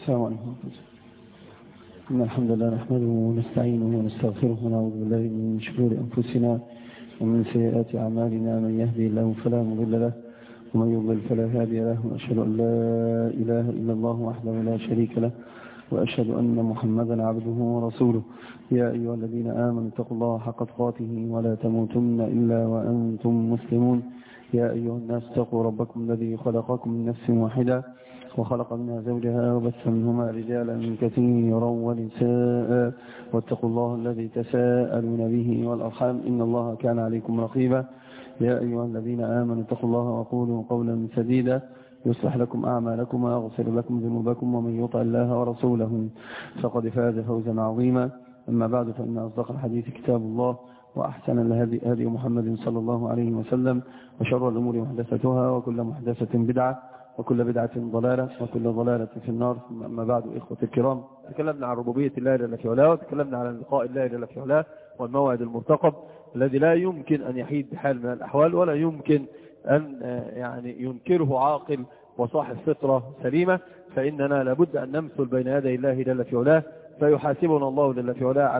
السلام عليكم. إن الحمد لله نحمده ونستعينه ونستغفره ونعوذ بالله من شرور أنفسنا ومن سيئات أعمالنا. من يهدي الله فلا مضل له ومن يضلل فلا هادي له، وأشهد أن لا إله إلا الله وحده لا شريك له، وأشهد أن محمدا عبده ورسوله. يا أيها الذين آمنوا اتقوا الله حق تقاته ولا تموتن إلا وأنتم مسلمون. يا أيها الناس اتقوا ربكم الذي خلقكم من نفس واحدة وخلق منها زوجها وبث منهما رجالا كثيرا ونساء، واتقوا الله الذي تساءلون به والأرحام إن الله كان عليكم رقيبا. يا أيها الذين آمنوا اتقوا الله وقولوا قولا سديدا يصلح لكم أعمالكم ويغفر لكم ذنوبكم، ومن يطع الله ورسوله فقد فاز فوزا عظيما. أما بعد، فإن أصدق الحديث كتاب الله، وأحسن الهدي هدي محمد صلى الله عليه وسلم، وشر الأمور محدثتها، وكل محدثة بدعة، وكل بدعة ضلالة، وكل ضلالة في النار. أما بعد، إخوة الكرام، تكلمنا عن ربوبية الله جل في علاه، وتكلمنا عن لقاء الله جل في علاه والموعد المرتقب الذي لا يمكن أن يحيد بحال من الأحوال، ولا يمكن أن ينكره عاقل وصاحب فطرة سليمة. فإننا لابد أن نمثل بين يدي الله جل في علاه، فيحاسبنا الله جل في علاه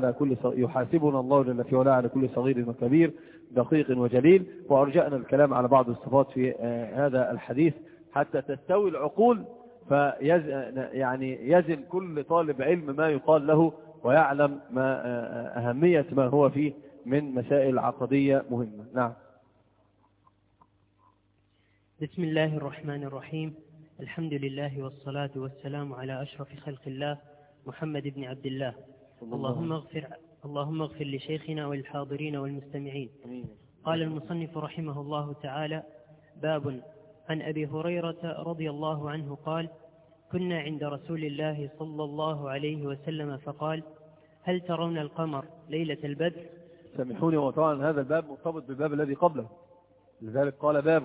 على كل صغير وكبير، دقيق وجليل. وأرجأنا الكلام على بعض الصفات في هذا الحديث حتى تستوي العقول، يزن كل طالب علم ما يقال له، ويعلم ما أهمية ما هو فيه من مسائل عقدية مهمة. نعم. بسم الله الرحمن الرحيم. الحمد لله والصلاة والسلام على أشرف خلق الله محمد بن عبد الله. اللهم اغفر لشيخنا وللحاضرين والمستمعين. قال المصنف رحمه الله تعالى: باب عن أبي هريرة رضي الله عنه قال: كنا عند رسول الله صلى الله عليه وسلم فقال: هل ترون القمر ليلة البدر؟ سامحوني، وطبعا هذا الباب مرتبط بالباب الذي قبله، لذلك قال باب.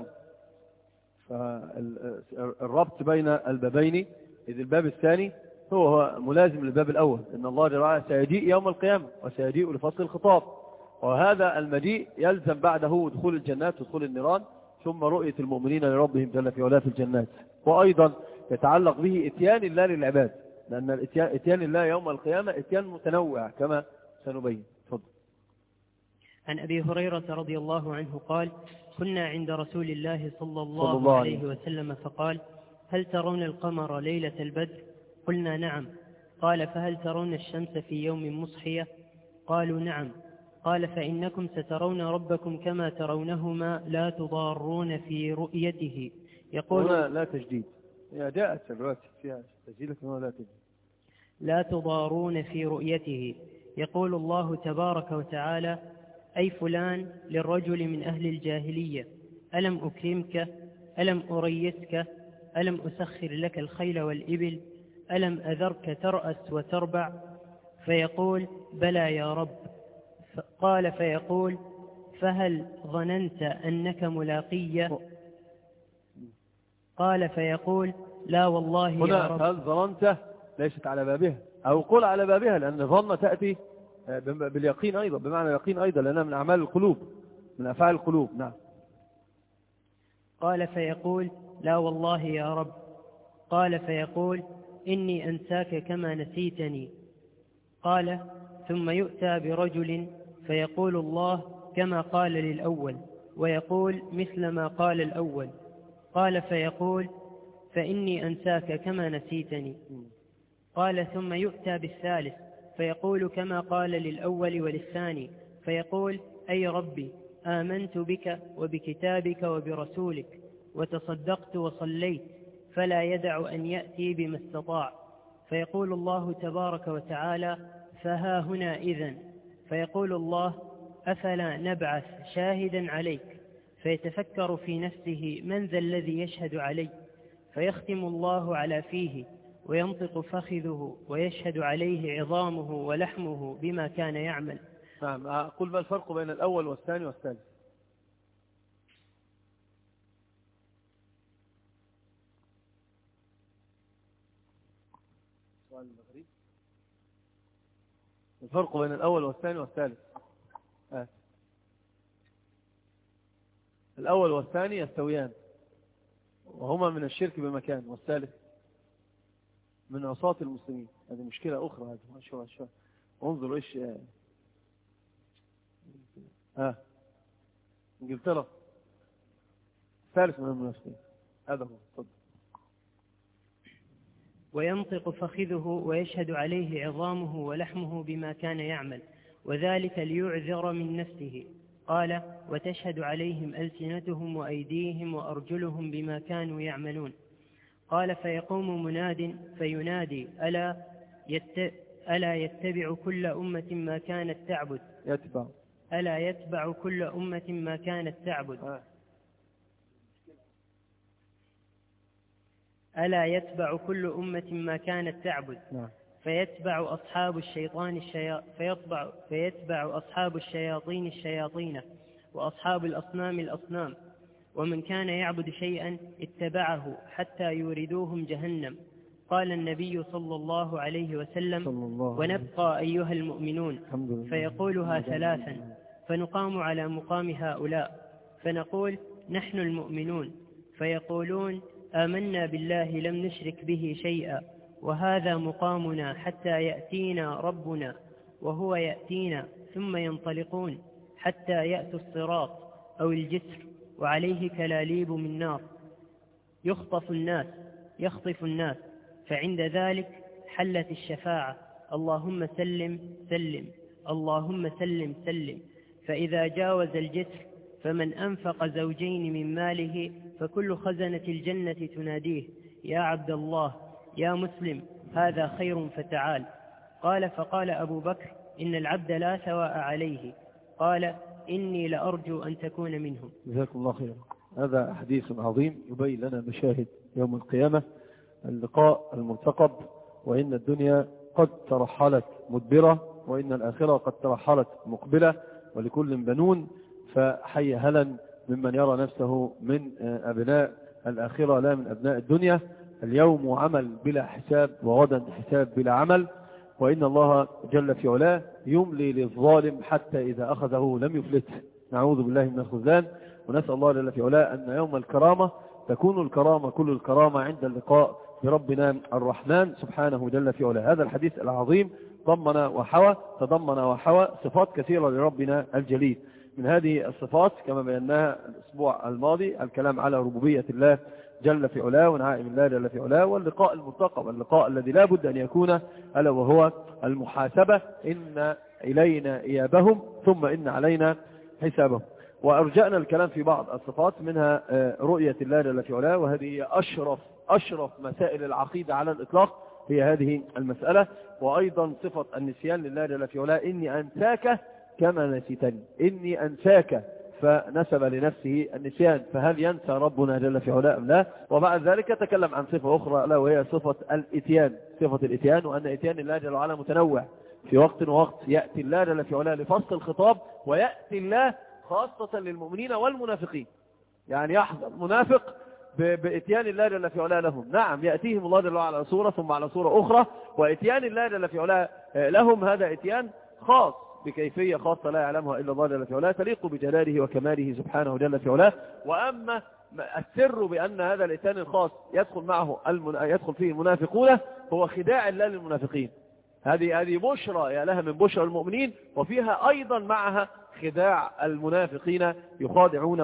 فالربط بين البابين، إذ الباب الثاني هو ملازم للباب الأول، إن الله جل وعلا سيجيء يوم القيامة وسيجيء لفصل الخطاب، وهذا المجيء يلزم بعده دخول الجنات ودخول النيران، ثم رؤية المؤمنين لربهم جل في علاه في الجنات. وأيضا يتعلق به اتيان الله للعباد، لأن اتيان الله يوم القيامة اتيان متنوع كما سنبين. تفضل. عن أبي هريرة رضي الله عنه قال: كنا عند رسول الله صلى الله عليه وسلم فقال: هل ترون القمر ليلة البدر؟ قلنا: نعم. قال: فهل ترون الشمس في يوم مصحية؟ قالوا: نعم. قال: فإنكم سترون ربكم كما ترونهما لا تضارون في رؤيته. يقول هنا لا تجديد، جاءت الرواية فيها تجديد، لكن لا تجديد. لا تضارون في رؤيته. يقول الله تبارك وتعالى: أي فلان للرجل من أهل الجاهلية: ألم أكرمك؟ ألم أريتك؟ ألم أسخر لك الخيل والإبل؟ ألم أذرك ترأس وتربع؟ فيقول: بلى يا رب. قال: فيقول: فهل ظننت أنك ملاقي؟ قال: فيقول: لا والله يا رب. هل ظننت ليست على بابها، أو قل على بابها، لأن ظن تأتي باليقين أيضا، بمعنى يقين أيضا، لأنها من أعمال القلوب، من أفعال القلوب. نعم. قال: فيقول: لا والله يا رب. قال: فيقول: إني أنساك كما نسيتني. قال: ثم يؤتى برجل فيقول الله كما قال للأول، ويقول مثل ما قال الأول. قال: فيقول: فإني أنساك كما نسيتني. قال: ثم يؤتى بالثالث فيقول كما قال للأول وللثاني، فيقول: أي ربي، آمنت بك وبكتابك وبرسولك، وتصدقت وصليت، فلا يدع أن يأتي بما استطاع. فيقول الله تبارك وتعالى: فها هنا إذن. فيقول الله: أفلا نبعث شاهدا عليك؟ فيتفكر في نفسه: من ذا الذي يشهد علي؟ فيختم الله على فيه، وينطق فخذه، ويشهد عليه عظامه ولحمه بما كان يعمل. نعم. أقول ما الفرق بين الأول والثاني والثالث؟ الفرق بين الأول والثاني والثالث. الأول والثاني يستويان، وهما من الشرك بمكان، والثالث من عصاة المسلمين. هذه مشكلة أخرى. هذه شو انظروا إيش إنجلترا ثالث من المنافقين. هذا هو. تفضل. وينطق فخذه ويشهد عليه عظامه ولحمه بما كان يعمل، وذلك ليعذر من نفسه. قال: وتشهد عليهم ألسنتهم وأيديهم وأرجلهم بما كانوا يعملون. قال: فيقوم مناد فينادي: ألا يتبع كل أمة ما كانت تعبد. ألا يتبع كل أمة ما كانت تعبد. ألا يتبع كل أمة ما كانت تعبد. فيتبع أصحاب الشياطين الشياطين، وأصحاب الأصنام الأصنام، ومن كان يعبد شيئا اتبعه حتى يوردوهم جهنم. قال النبي صلى الله عليه وسلم: ونبقى أيها المؤمنون. فيقولها ثلاثا، فنقام على مقام هؤلاء فنقول: نحن المؤمنون. فيقولون: آمنا بالله لم نشرك به شيئا، وهذا مقامنا حتى يأتينا ربنا، وهو يأتينا. ثم ينطلقون حتى يأتوا الصراط أو الجسر، وعليه كلاليب من نار، يخطف الناس. فعند ذلك حلت الشفاعة: اللهم سلم سلم، اللهم سلم سلم. فإذا جاوز الجسر فمن أنفق زوجين من ماله فكل خزنة الجنة تناديه: يا عبد الله، يا مسلم، هذا خير فتعال. قال: فقال أبو بكر: إن العبد لا سواء عليه. قال: إني لأرجو أن تكون منهم. جزاكم الله خيرا. هذا حديث عظيم يبين لنا مشاهد يوم القيامة، اللقاء المرتقب، وإن الدنيا قد ترحلت مدبرة، وإن الآخرة قد ترحلت مقبلة، ولكل بنون. فحي هلا ممن يرى نفسه من أبناء الآخرة لا من أبناء الدنيا. اليوم عمل بلا حساب، وغدا حساب بلا عمل، وإن الله جل في علاه يملي للظالم حتى إذا أخذه لم يفلته. نعوذ بالله من الخذلان، ونسأل الله جل في علاه أن يوم الكرامة تكون الكرامة كل الكرامة عند اللقاء بربنا الرحمن سبحانه جل في علاه. هذا الحديث العظيم تضمن وحوى صفات كثيرة لربنا الجليل. من هذه الصفات كما بيناها الأسبوع الماضي الكلام على ربوبية الله جل في علاه ونعائم الله جل في علاه، واللقاء المرتقب، اللقاء الذي لا بد أن يكون ألا وهو المحاسبة: إن إلينا إيابهم ثم إن علينا حسابهم. وأرجعنا الكلام في بعض الصفات، منها رؤية الله جل في علاه، وهذه هي أشرف مسائل العقيدة على الإطلاق، هي هذه المسألة. وأيضا صفة النسيان لله جل في علاه: إني أنساك كما نسيتني. إني أنساك، فنسب لنفسه النسيان، فهل ينسى ربنا جل في علاه أم لا؟ وبعد ذلك تكلم عن صفة أخرى ألا وهي صفة الإتيان، صفة الإتيان، وأن إتيان الله جل وعلا متنوع في وقت ووقت. يأتي الله جل في علاه لفصل الخطاب، ويأتي الله خاصة للمؤمنين والمنافقين. يعني يحضر منافق بإتيان الله جل في علاه لهم، نعم يأتيهم الله جل وعلا على صورة ثم على صورة أخرى، وإتيان الله جل في علاه لهم هذا إتيان خاص بكيفية خاصة لا يعلمها إلا الله جل في علاه، تليق بجلاله وكماله سبحانه جل في علاه. وأما السر بأن هذا الإتيان الخاص يدخل فيه المنافقون هو خداع الله للمنافقين. هذه بشرى يا لها من بشرى المؤمنين، وفيها أيضا معها خداع المنافقين، يخادعون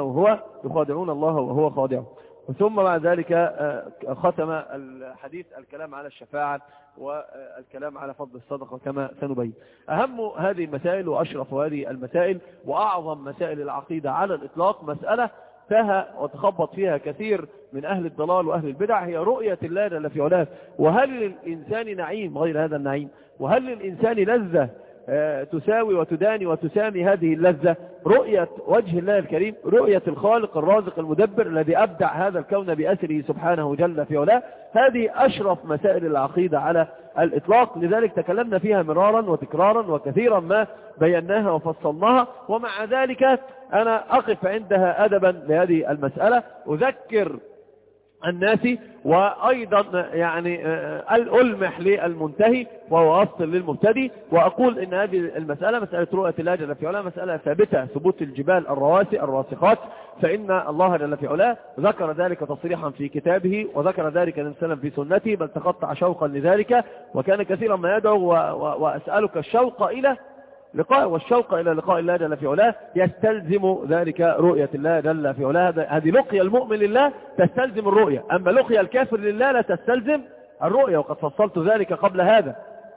الله وهو خادعهم. ثم بعد ذلك ختم الحديث الكلام على الشفاعة والكلام على فضل الصدقة كما سنبين. أهم هذه المسائل وأشرف هذه المسائل وأعظم مسائل العقيدة على الإطلاق مسألة تاه وتخبط فيها كثير من أهل الضلال وأهل البدع، هي رؤية الله جل في علاه. وهل للإنسان نعيم غير هذا النعيم؟ وهل للإنسان لذة تساوي وتداني وتسامي هذه اللذة؟ رؤية وجه الله الكريم، رؤية الخالق الرازق المدبر الذي أبدع هذا الكون بأسره سبحانه جل في علاه، هذه أشرف مسائل العقيدة على الإطلاق. لذلك تكلمنا فيها مرارا وتكرارا وكثيرا ما بيناها وفصلناها، ومع ذلك أنا أقف عندها أدبا لهذه المسألة. أذكر الناس، وأيضا يعني ألمح للمنتهي وهو أصل للمبتدي. وأقول إن هذه المسألة مسألة رؤية الله جل في علاه مسألة ثابتة ثبوت الجبال الرواسي الراسخات، فإن الله جل في علاه ذكر ذلك تصريحا في كتابه، وذكر ذلك الإنسان في سنته، بل تقطع شوقا لذلك، وكان كثيرا ما يدعو وأسألك الشوق إلى لقاء، والشوق إلى لقاء الله جل في علاه يستلزم ذلك رؤية الله جل في علاه. هذه لقيا المؤمن لله تستلزم الرؤية، أما لقيا الكافر لله لا تستلزم الرؤية، وقد فصلت ذلك قبل هذا.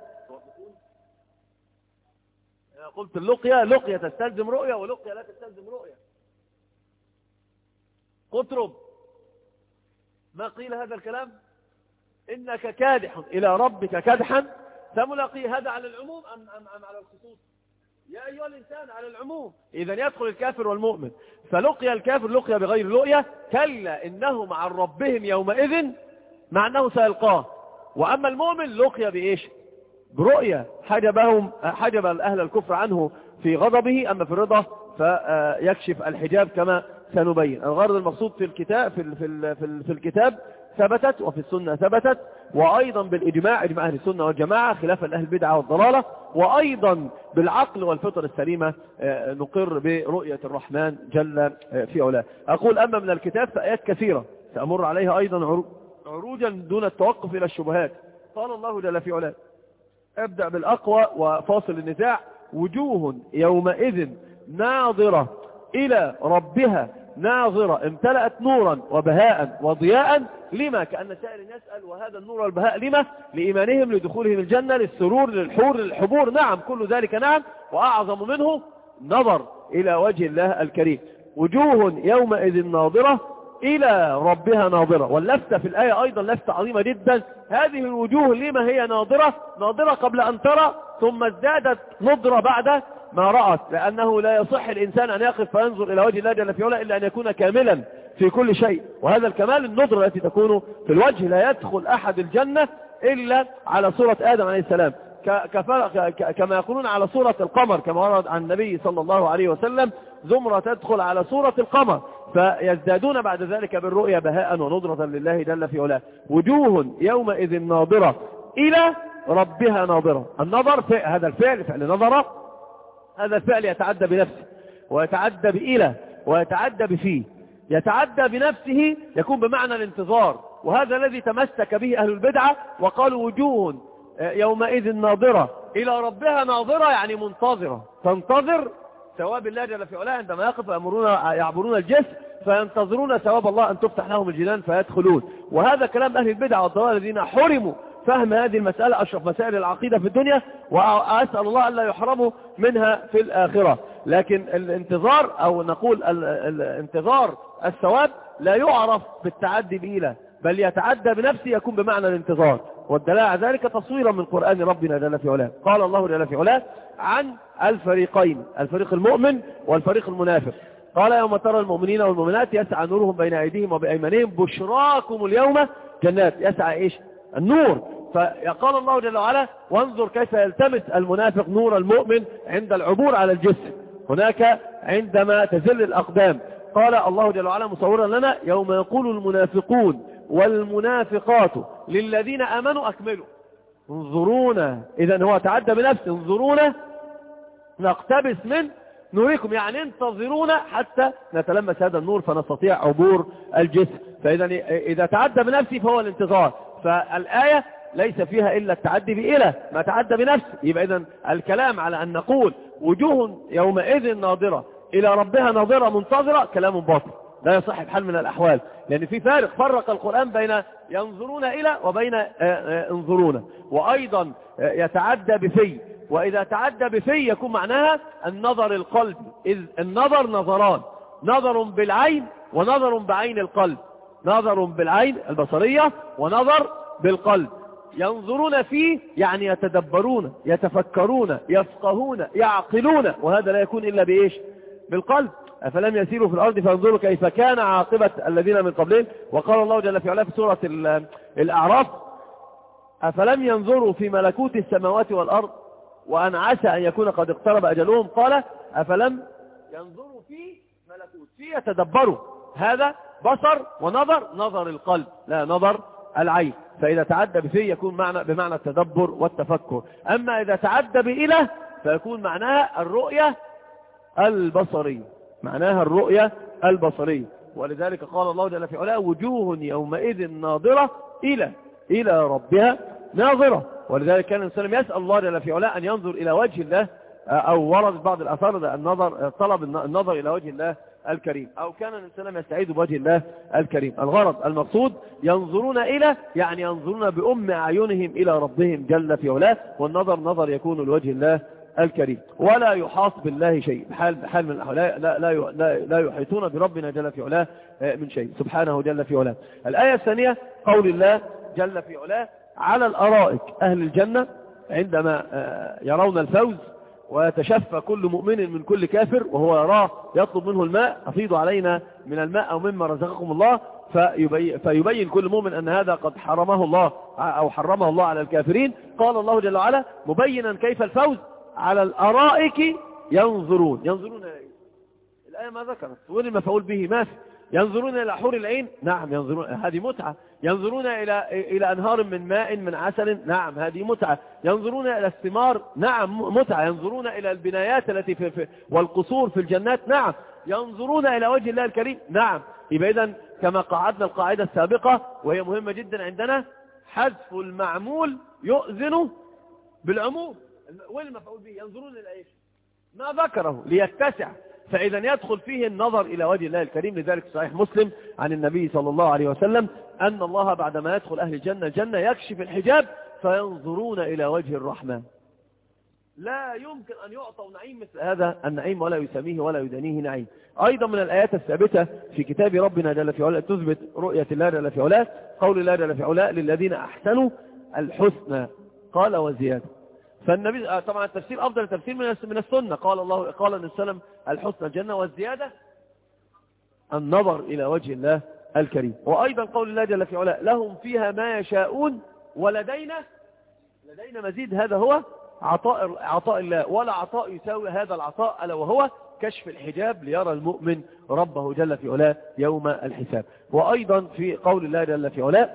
قلت لقيا تستلزم رؤية، ولقيا لا تستلزم رؤية. قطرب ما قيل هذا الكلام؟ إنك كادح إلى ربك كدحا فملاقيه. هذا على العموم أم على الخصوص؟ يا أيها الإنسان على العموم. إذن يدخل الكافر والمؤمن. فلقي الكافر لقيا بغير رؤية، كلا إنهم عن ربهم يومئذ مع أنه سيلقاه. وأما المؤمن لقيا بإيش؟ برؤية حجب أهل الكفر عنه في غضبه، أما في الرضا فيكشف الحجاب كما سنبين. الغرض المقصود في الكتاب ثبتت، وفي السنة ثبتت، وأيضا بالإجماع، إجماع أهل السنة والجماعة خلافا لأهل البدعة والضلالة، وأيضا بالعقل والفطر السليمة نقر برؤية الرحمن جل في علاه. أقول أما من الكتاب فآيات كثيرة سأمر عليها أيضا عروجا دون التوقف إلى الشبهات. قال الله جل في علاه، أبدأ بالأقوى وفاصل النزاع: وجوه يومئذ ناظرة إلى ربها ناظرة امتلأت نورا وبهاء وضياء. لما؟ كأن سائر يسأل وهذا النور والبهاء لما؟ لإيمانهم، لدخولهم الجنة، للسرور، للحور، للحبور. نعم كل ذلك نعم، وأعظم منه نظر إلى وجه الله الكريم. وجوه يومئذ ناظرة إلى ربها ناظرة. واللفتة في الآية أيضا لفتة عظيمة جدا. هذه الوجوه لما هي ناظرة؟ ناظرة قبل أن ترى، ثم ازدادت نظرة بعد ما رأت، لأنه لا يصح الإنسان أن يقف فينظر إلى وجه الله جل في علاه إلا أن يكون كاملا في كل شيء. وهذا الكمال النظرة التي تكون في الوجه. لا يدخل أحد الجنة إلا على صورة آدم عليه السلام، كما يقولون على صورة القمر، كما ورد عن النبي صلى الله عليه وسلم: زمرة تدخل على صورة القمر، فيزدادون بعد ذلك بالرؤيا بهاء ونظرة لله جل في علاه. وجوه يومئذ ناظرة إلى ربها ناظرة. النظر هذا الفعل، فعل نظرة، هذا الفعل يتعدى بنفسه، ويتعدى بإله، ويتعدى بفيه. يتعدى بنفسه يكون بمعنى الانتظار، وهذا الذي تمسك به أهل البدعة وقالوا وجوه يومئذ ناظرة إلى ربها ناظرة، يعني منتظرة، تنتظر ثواب الله جل في علاه عندما يقف يعبرون الجسر، فينتظرون ثواب الله أن تفتح لهم الجنان فيدخلون. وهذا كلام أهل البدع والضلال الذين حرموا فهم هذه المسألة، أشرف مسائل العقيدة في الدنيا، وأسأل الله ألا يحرموا منها في الآخرة. لكن الانتظار، أو نقول الانتظار الثواب، لا يعرف بالتعدي بإله، بل يتعدى بنفسه، يكون بمعنى الانتظار. والدلالة على ذلك تصويرا من قرآن ربنا جل في علاه. قال الله جل في علاه عن الفريقين، الفريق المؤمن والفريق المنافق، قال: يوم ترى المؤمنين والمؤمنات يسعى نورهم بين أيديهم وبأيمانهم بشراكم اليوم جنات. يسعى إيش؟ النور. فقال الله جل وعلا: وانظر كيف يلتمس المنافق نور المؤمن عند العبور على الجسر، هناك عندما تزل الأقدام. قال الله جل وعلا مصورا لنا: يوم يقول المنافقون والمنافقات للذين آمنوا أكملوا انظرونا. إذن هو تعدى بنفسه: انظرونا نقتبس من نوركم، يعني انتظرونا حتى نتلمس هذا النور فنستطيع عبور الجسر. إذا تعدى بنفسه فهو الانتظار. فالآية ليس فيها إلا التعدي بإله، ما تعدى بنفسه. يبقى إذن الكلام على أن نقول وجوه يومئذ ناظرة إلى ربها ناظرة منتظرة كلام باطل، لا يصح بحال من الأحوال، لأن في فرق القرآن بين ينظرون إلى وبين انظرون. وأيضا يتعدى بفي، وإذا تعدى بفي يكون معناها النظر القلبي، إذ النظر نظران: نظر بالعين ونظر بعين القلب، نظر بالعين البصرية ونظر بالقلب. ينظرون فيه يعني يتدبرون، يتفكرون، يفقهون، يعقلون، وهذا لا يكون إلا بإيش؟ بالقلب. أفلم يسيروا في الأرض فانظروا كيف كان عاقبة الذين من قبلهم. وقال الله جل في علاه في سورة الأعراف: أفلم ينظروا في ملكوت السماوات والأرض وأن عسى أن يكون قد اقترب أجلهم. قال: أفلم ينظروا في ملكوت، في يتدبروا، هذا بصر، ونظر نظر القلب لا نظر العين. فإذا تعدى بفي يكون بمعنى التدبر والتفكر. أما إذا تعدى بإله فيكون معناها الرؤية البصرية، معناها الرؤية البصرية. ولذلك قال الله جل في علاه وجوه يومئذ ناظرة إلى ربها ناظرة. ولذلك كان الإنسان يسأل الله جل في علاه أن ينظر إلى وجه الله، أو ورد بعض الأثار طلب النظر إلى وجه الله الكريم، أو كان الإنسان يستعيذ بوجه الله الكريم. الغرض المقصود ينظرون إلى، يعني ينظرون بأم أعينهم إلى ربهم جل في علاه، والنظر نظر يكون لوجه الله الكريم. ولا يحاط بالله شيء بحال من الأحوال، لا يحيطون بربنا جل في علاه من شيء سبحانه جل في علاه. الآية الثانية قول الله جل في علاه على الأرائك، أهل الجنة عندما يرون الفوز ويتشفى كل مؤمن من كل كافر وهو يراه يطلب منه الماء، أفيضوا علينا من الماء أو مما رزقكم الله، فيبين كل مؤمن أن هذا قد حرمه الله أو حرمه الله على الكافرين. قال الله جل وعلا مبينا كيف الفوز على الأرائك ينظرون إلى إيه؟ الآية ما ذكرت، وين المفعول به ما في. ينظرون إلى حور العين، نعم ينظرون، هذه متعة. ينظرون إلى أنهار من ماء من عسل، نعم هذه متعة. ينظرون إلى الثمار، نعم متعة. ينظرون إلى البنايات التي والقصور في الجنات، نعم. ينظرون إلى وجه الله الكريم، نعم. يبقى إذن كما قعدنا القاعدة السابقة وهي مهمة جدا عندنا، حذف المعمول يؤذن بالعموم. وين المفعول به؟ ينظرون إلى إيش؟ ما ذكره ليتسع، فإذا يدخل فيه النظر إلى وجه الله الكريم. لذلك صحيح مسلم عن النبي صلى الله عليه وسلم أن الله بعدما يدخل أهل الجنة يكشف الحجاب فينظرون إلى وجه الرحمن. لا يمكن أن يعطوا نعيم مثل هذا النعيم ولا يسميه ولا يدنيه نعيم. أيضا من الآيات الثابتة في كتاب ربنا جل في علاه تثبت رؤية الله جل في علاه قول الله جل في علاه للذين أحسنوا الحسنى قال وزيادة. فالنبي طبعا التفسير أفضل تفسير من السنة. قال النبي صلى الله عليه وسلم الحسنى الجنة، والزيادة النظر إلى وجه الله الكريم. وأيضا قول الله جل في علاه لهم فيها ما يشاءون ولدينا مزيد. هذا هو عطاء الله، ولا عطاء يساوي هذا العطاء ألا وهو كشف الحجاب ليرى المؤمن ربه جل في علاه يوم الحساب. وأيضا في قول الله جل في علاه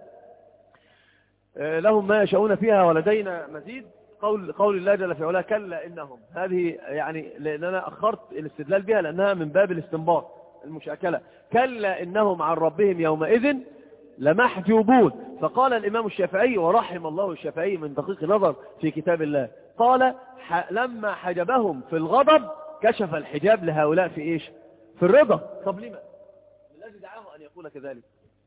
لهم ما يشاءون فيها ولدينا مزيد. قول الله جل في علاه كلا إنهم، هذه يعني لأن أنا أخرت الاستدلال بها لأنها من باب الاستنباط المشاكلة. كلا إنهم عن ربهم يومئذ لمحجوبون. فقال الإمام الشافعي ورحم الله الشافعي من دقيق نظر في كتاب الله، قال لما حجبهم في الغضب كشف الحجاب لهؤلاء في إيش؟ في الرضا. طب لما؟ الذي دعاه أن يقول كذلك؟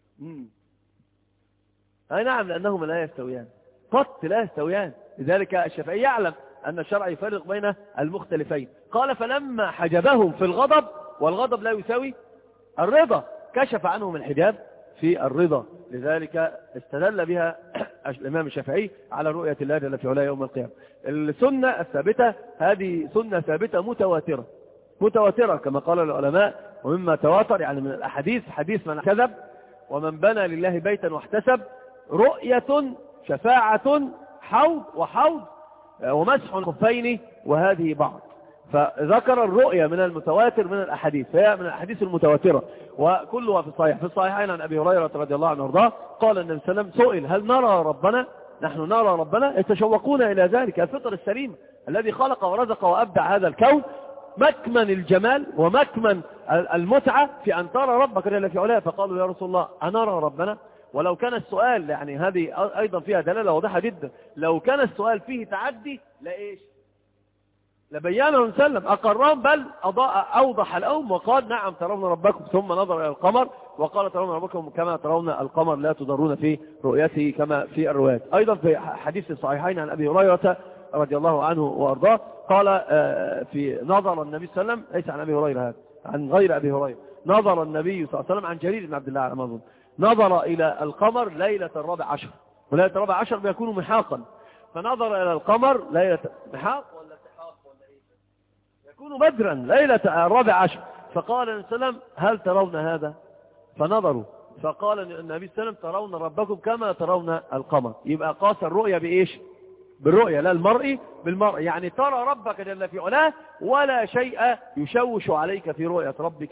أي نعم، لأنهما لا يستويان، قط لا يستويان. لذلك الشافعي يعلم أن الشرع يفرق بين المختلفين. قال فلما حجبهم في الغضب، والغضب لا يساوي الرضا، كشف عنهم الحجاب في الرضا. لذلك استدل بها الإمام الشافعي على رؤية الله جل في علاه يوم القيامة. السنة الثابتة هذه سنة ثابتة متواترة كما قال العلماء. ومما تواتر يعني من الأحاديث حديث من كذب ومن بنى لله بيتا واحتسب، رؤية، شفاعة، حوض وحوض، ومسح الخفين، وهذه بعض. فذكر الرؤية من المتواتر من الأحاديث، فهي من الأحاديث المتواترة وكلها في الصحيحين عن أبي هريرة رضي الله عنه وارضاه قال النبي صلى الله عليه وسلم سئل هل نرى ربنا؟ نحن نرى ربنا. يتشوقون إلى ذلك. الفطر السليم الذي خلق ورزق وأبدع هذا الكون، مكمن الجمال ومكمن المتعة في أن ترى ربك جل في علاه. فقالوا يا رسول الله أنرى ربنا؟ ولو كان السؤال يعني هذه أيضا فيها دلالة واضحة جدا، لو كان السؤال فيه تعدي لإيش؟ لبيانه وسلم أقرهم، بل أوضح الأم وقال نعم ترون ربكم، ثم نظر إلى القمر وقال ترون ربكم كما ترون القمر لا تضرون في رؤيته كما في الروايات. أيضا في حديث الصحيحين عن أبي هريرة رضي الله عنه وأرضاه قال في نظر النبي صلى الله عليه وسلم، ليس عن أبي هريرة هذا، عن غير أبي هريرة، نظر النبي صلى الله عليه وسلم عن جرير بن عبد الله على ما أظن، نظر إلى القمر ليلة 14، وليلة 14 بيكون محاقا، فنظر إلى القمر ليلة محاق ولا اتحاق ولا إيه؟ يكون بدرا ليلة 14. فقال النبي صلى الله عليه وسلم هل ترون هذا؟ فنظروا، فقال النبي صلى الله عليه وسلم ترون ربكم كما ترون القمر. يبقى قاس الرؤية بإيش؟ بالرؤية، لا المرء بالمرء، يعني ترى ربك جل في علاه ولا شيء يشوش عليك في رؤية ربك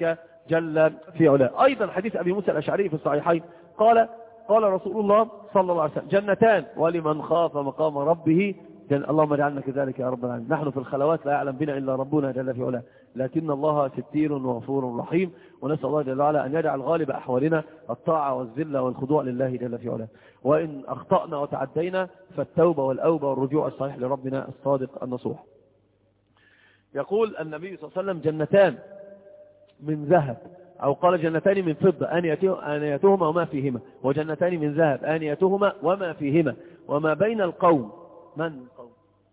جل في علاه. أيضا حديث أبي موسى الأشعري في الصحيحين قال رسول الله صلى الله عليه وسلم: جنتان ولمن خاف مقام ربه اللهم اجعلنا كذلك يا رب العالمين. نحن في الخلوات لا يعلم بنا إلا ربنا جل في علاه، لكن الله ستير وغفور رحيم، ونسأل الله جل وعلا أن يجعل غالب أحوالنا الطاعة والذلة والخضوع لله جل في علاه. وإن أخطأنا وتعدينا فالتوبة والأوبة والرجوع الصحيح لربنا الصادق النصوح. يقول النبي صلى الله عليه وسلم: جنتان من ذهب، أو قال جنتان من فضة آنيتهما وما فيهما، وجنتان من ذهب آنيتهما وما فيهما، وما بين القوم، من قوم؟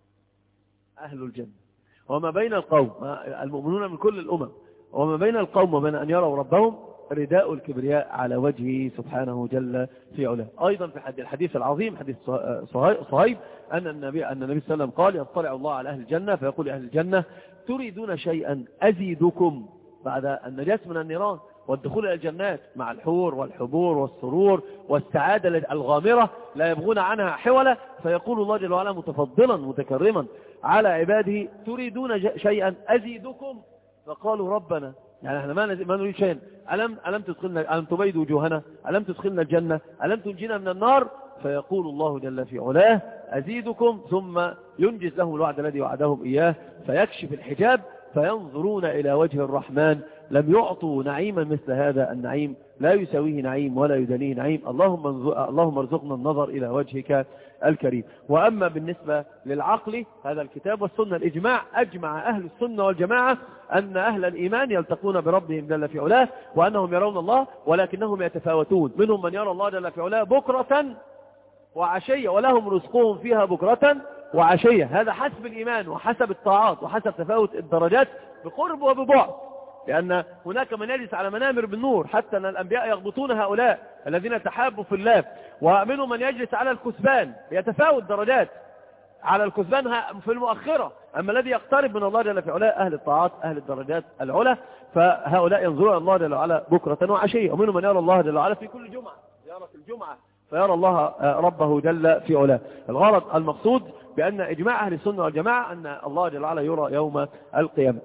أهل الجنة. وما بين القوم المؤمنون من كل الأمم، وما بين القوم وبين أن يروا ربهم رداء الكبرياء على وجهه سبحانه جل في علاه. أيضا في الحديث العظيم حديث صهيب أن النبي صلى الله عليه وسلم قال: يطلع الله على أهل الجنة فيقول لأهل الجنة: تريدون شيئا أزيدكم، بعد النجاة من النيران والدخول إلى الجنات مع الحور والحبور والسرور والسعادة الغامرة لا يبغون عنها حولا، فيقول الله جل وعلا متفضلا متكرما على عباده: تريدون شيئا أزيدكم؟ فقالوا: ربنا، يعني احنا ما نريد شيئا، ألم تدخلنا، ألم تبيد وجوهنا، ألم تدخلنا الجنة، ألم تنجينا من النار؟ فيقول الله جل في علاه: أزيدكم، ثم ينجز لهم الوعد الذي وعدهم إياه، فيكشف الحجاب فينظرون إلى وجه الرحمن. لم يعطوا نعيما مثل هذا النعيم، لا يساويه نعيم ولا يدنيه نعيم. اللهم ارزقنا النظر إلى وجهك الكريم. وأما بالنسبة للعقل، هذا الكتاب والسنة الإجماع، أجمع أهل السنة والجماعة أن أهل الإيمان يلتقون بربهم جل في علاه، وأنهم يرون الله، ولكنهم يتفاوتون. منهم من يرى الله جل في علاه بكرة وعشية، ولهم رزقهم فيها بكرة وعشية. هذا حسب الإيمان وحسب الطاعات وحسب تفاوت الدرجات بقرب وببعد، لأن هناك من يجلس على منابر بالنور، حتى أن الأنبياء يغبطون هؤلاء الذين تحابوا في الله. ومنهم من يجلس على الكثبان، يتفاوت درجات على الكثبان في المؤخرة. أما الذي يقترب من الله جل في علاه أهل الطاعات أهل الدرجات العلى، فهؤلاء ينظرون الله جل وعلا بكرة وعشية. ومنهم من يرى الله جل وعلا في كل جمعة، زيارة الجمعة، فيرى الله ربه جل في علاه. الغرض المقصود بأن إجماع أهل السنة والجماعة أن الله جل وعلا يرى يوم القيامة.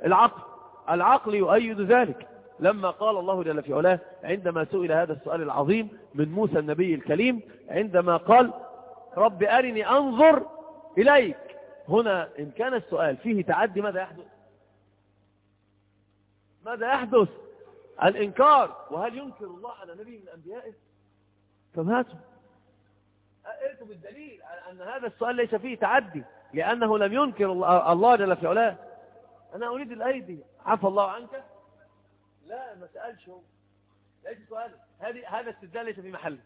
العقل يؤيد ذلك، لما قال الله جل في علاه عندما سئل هذا السؤال العظيم من موسى النبي الكليم، عندما قال: رب أرني أنظر إليك. هنا إن كان السؤال فيه تعدي، ماذا يحدث؟ الإنكار. وهل ينكر الله على نبي من أنبيائه؟ فماتوا. ائتوا بالدليل على أن هذا السؤال ليس فيه تعدي، لأنه لم ينكر الله جل في علاه. أنا أريد الأيدي، عفى الله عنك. لا، ما سألش، هو ليس سؤال، هذا استدلال ليس في محله.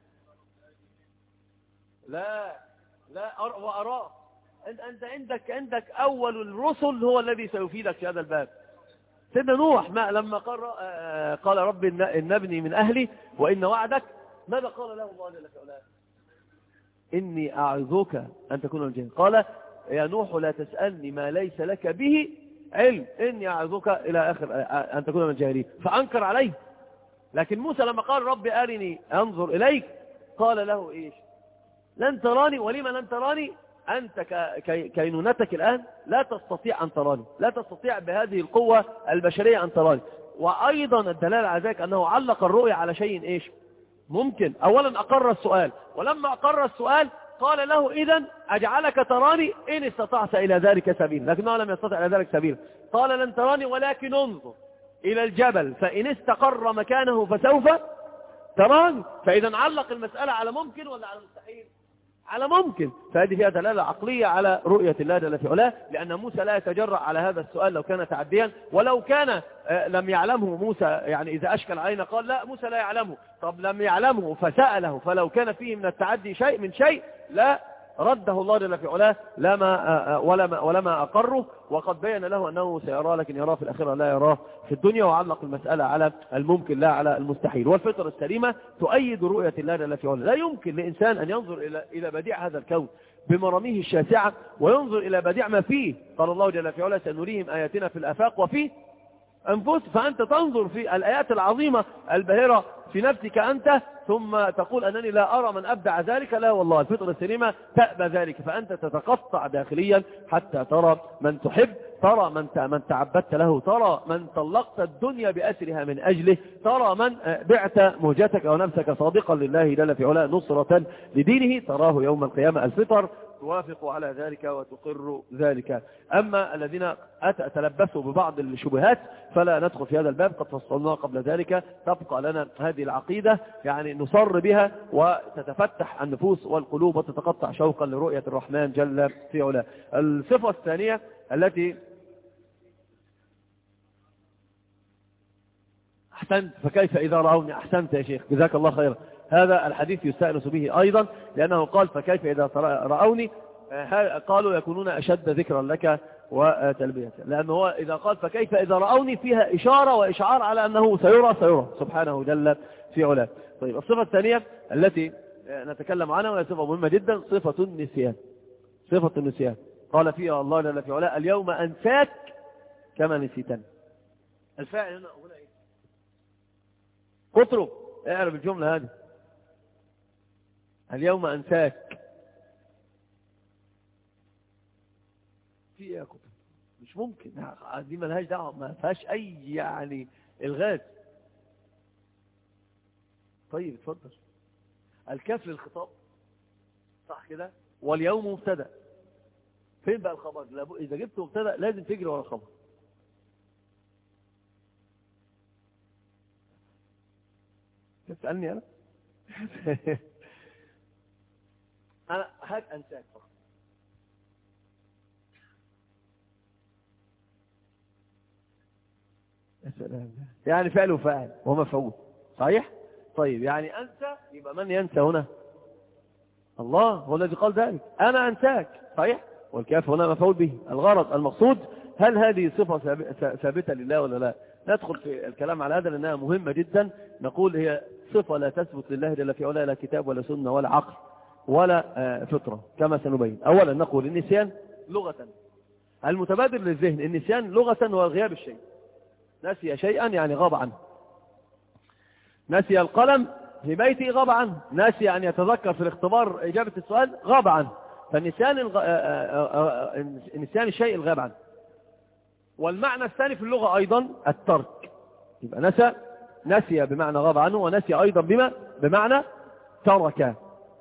لا وأراه. أنت عندك أول الرسل هو الذي سيفيدك في هذا الباب. سيدنا نوح لما قال رب إن ابني من أهلي وإن وعدك، ماذا قال له الله جل في علاه؟ إني أعظك أن تكون من الجن. قال: يا نوح لا تسألني ما ليس لك به علم، إني أعظك إلى آخر أن تكون من الجاهلين، فأنكر عليه. لكن موسى لما قال رب أرني أنظر إليك، قال له إيش؟ لن تراني. ولما لن تراني؟ أنت كينونتك الآن لا تستطيع أن تراني، لا تستطيع بهذه القوة البشرية أن تراني. وأيضا الدلالة على ذلك أنه علق الرؤية على شيء إيش؟ ممكن. أولا أقر السؤال، ولما أقر السؤال قال له: إذن أجعلك تراني إن استطعت إلى ذلك سبيل، لكنه لم يستطع إلى ذلك سبيل. قال: لن تراني ولكن انظر إلى الجبل فإن استقر مكانه فسوف تراني. فإذا علق المسألة على ممكن ولا على مستحيل؟ على ممكن. فهذه فيها دلالة عقلية على رؤية الله جل في علاه، لأن موسى لا يتجرأ على هذا السؤال لو كان تعديا، ولو كان لم يعلمه موسى، يعني إذا أشكل علينا قال لا موسى لا يعلمه. طب لم يعلمه فسأله، فلو كان فيه من التعدي شيء لا رده الله جل في علاه ولما أقره، وقد بين له أنه سيراه، لكن يراه في الآخرة لا يراه في الدنيا، وعلق المسألة على الممكن لا على المستحيل. والفطرة السليمة تؤيد رؤية الله جل في علاه. لا يمكن لإنسان أن ينظر إلى بديع هذا الكون بمراميه الشاسعة وينظر إلى بديع ما فيه. قال الله جل في علاه: سنريهم آياتنا في الآفاق وفي أنفس، فأنت تنظر في الآيات العظيمة الباهرة في نفسك أنت، ثم تقول أنني لا أرى من أبدع ذلك. لا والله، الفطرة السليمة تأبى ذلك، فأنت تتقطع داخليا حتى ترى من تحب، ترى من تعبدت له، ترى من طلقت الدنيا بأسرها من أجله، ترى من بعت مهجتك أو نفسك صادقا لله جل في علاه نصرة لدينه، تراه يوم القيامة. الفطر توافق على ذلك وتقر ذلك. أما الذين تلبسوا ببعض الشبهات فلا ندخل في هذا الباب، قد فصلناه قبل ذلك. تبقى لنا هذه العقيدة يعني نصر بها، وتتفتح النفوس والقلوب وتتقطع شوقا لرؤية الرحمن جل في علاه. الصفة الثانية التي أحسنت، فكيف إذا رأوني. أحسنت يا شيخ، جزاك الله خيرا. هذا الحديث يستأنس به أيضا، لأنه قال فكيف إذا رأوني، قالوا يكونون أشد ذكرا لك وتلبية، لأنه هو إذا قال فكيف إذا رأوني فيها إشارة وإشعار على أنه سيرى سبحانه جل في علاه. طيب، الصفة الثانية التي نتكلم عنها وهي صفة مهمة جدا، صفة النسيان. صفة النسيان قال فيها الله جل في علاه اليوم أنساك كما نسيتني. الفاعل هنا إيه؟ قطرب، اعرف الجملة هذه، اليوم أنساك. في ايه يا كتب؟ مش ممكن، دي ملهاش دعوة، ما فيهاش أي يعني الغاز. طيب اتفضل. الكاف للخطاب، صح كده؟ واليوم مبتدا. فين بقى الخبر؟ إذا جبت مبتدا لازم تجري ورا الخبر. تسألني أنا؟ أنا هات أنساك فقط. يعني فعل وفاعل ومفعول، صحيح؟ طيب، يعني أنسى، يبقى من ينسى هنا؟ الله هو الذي قال ذلك، أنا أنساك، صحيح؟ والكاف هنا مفعول به. الغرض المقصود، هل هذه صفة ثابتة لله ولا لا؟ ندخل في الكلام على هذا لأنها مهمة جدا. نقول هي صفة لا تثبت لله جل في علاه لا كتاب ولا سنة ولا عقل ولا فطرة، كما سنبين. أولا نقول النسيان لغة، المتبادر للذهن النسيان لغة هو غياب الشيء. نسي شيئا يعني غاب عنه. نسي القلم في بيته غاب عنه، نسي أن يتذكر في الاختبار إجابة السؤال غاب عنه. فالنسيان نسيان الشيء الغاب عنه. والمعنى الثاني في اللغة أيضا الترك، يبقى نسي بمعنى غاب عنه، ونسي أيضا بمعنى ترك.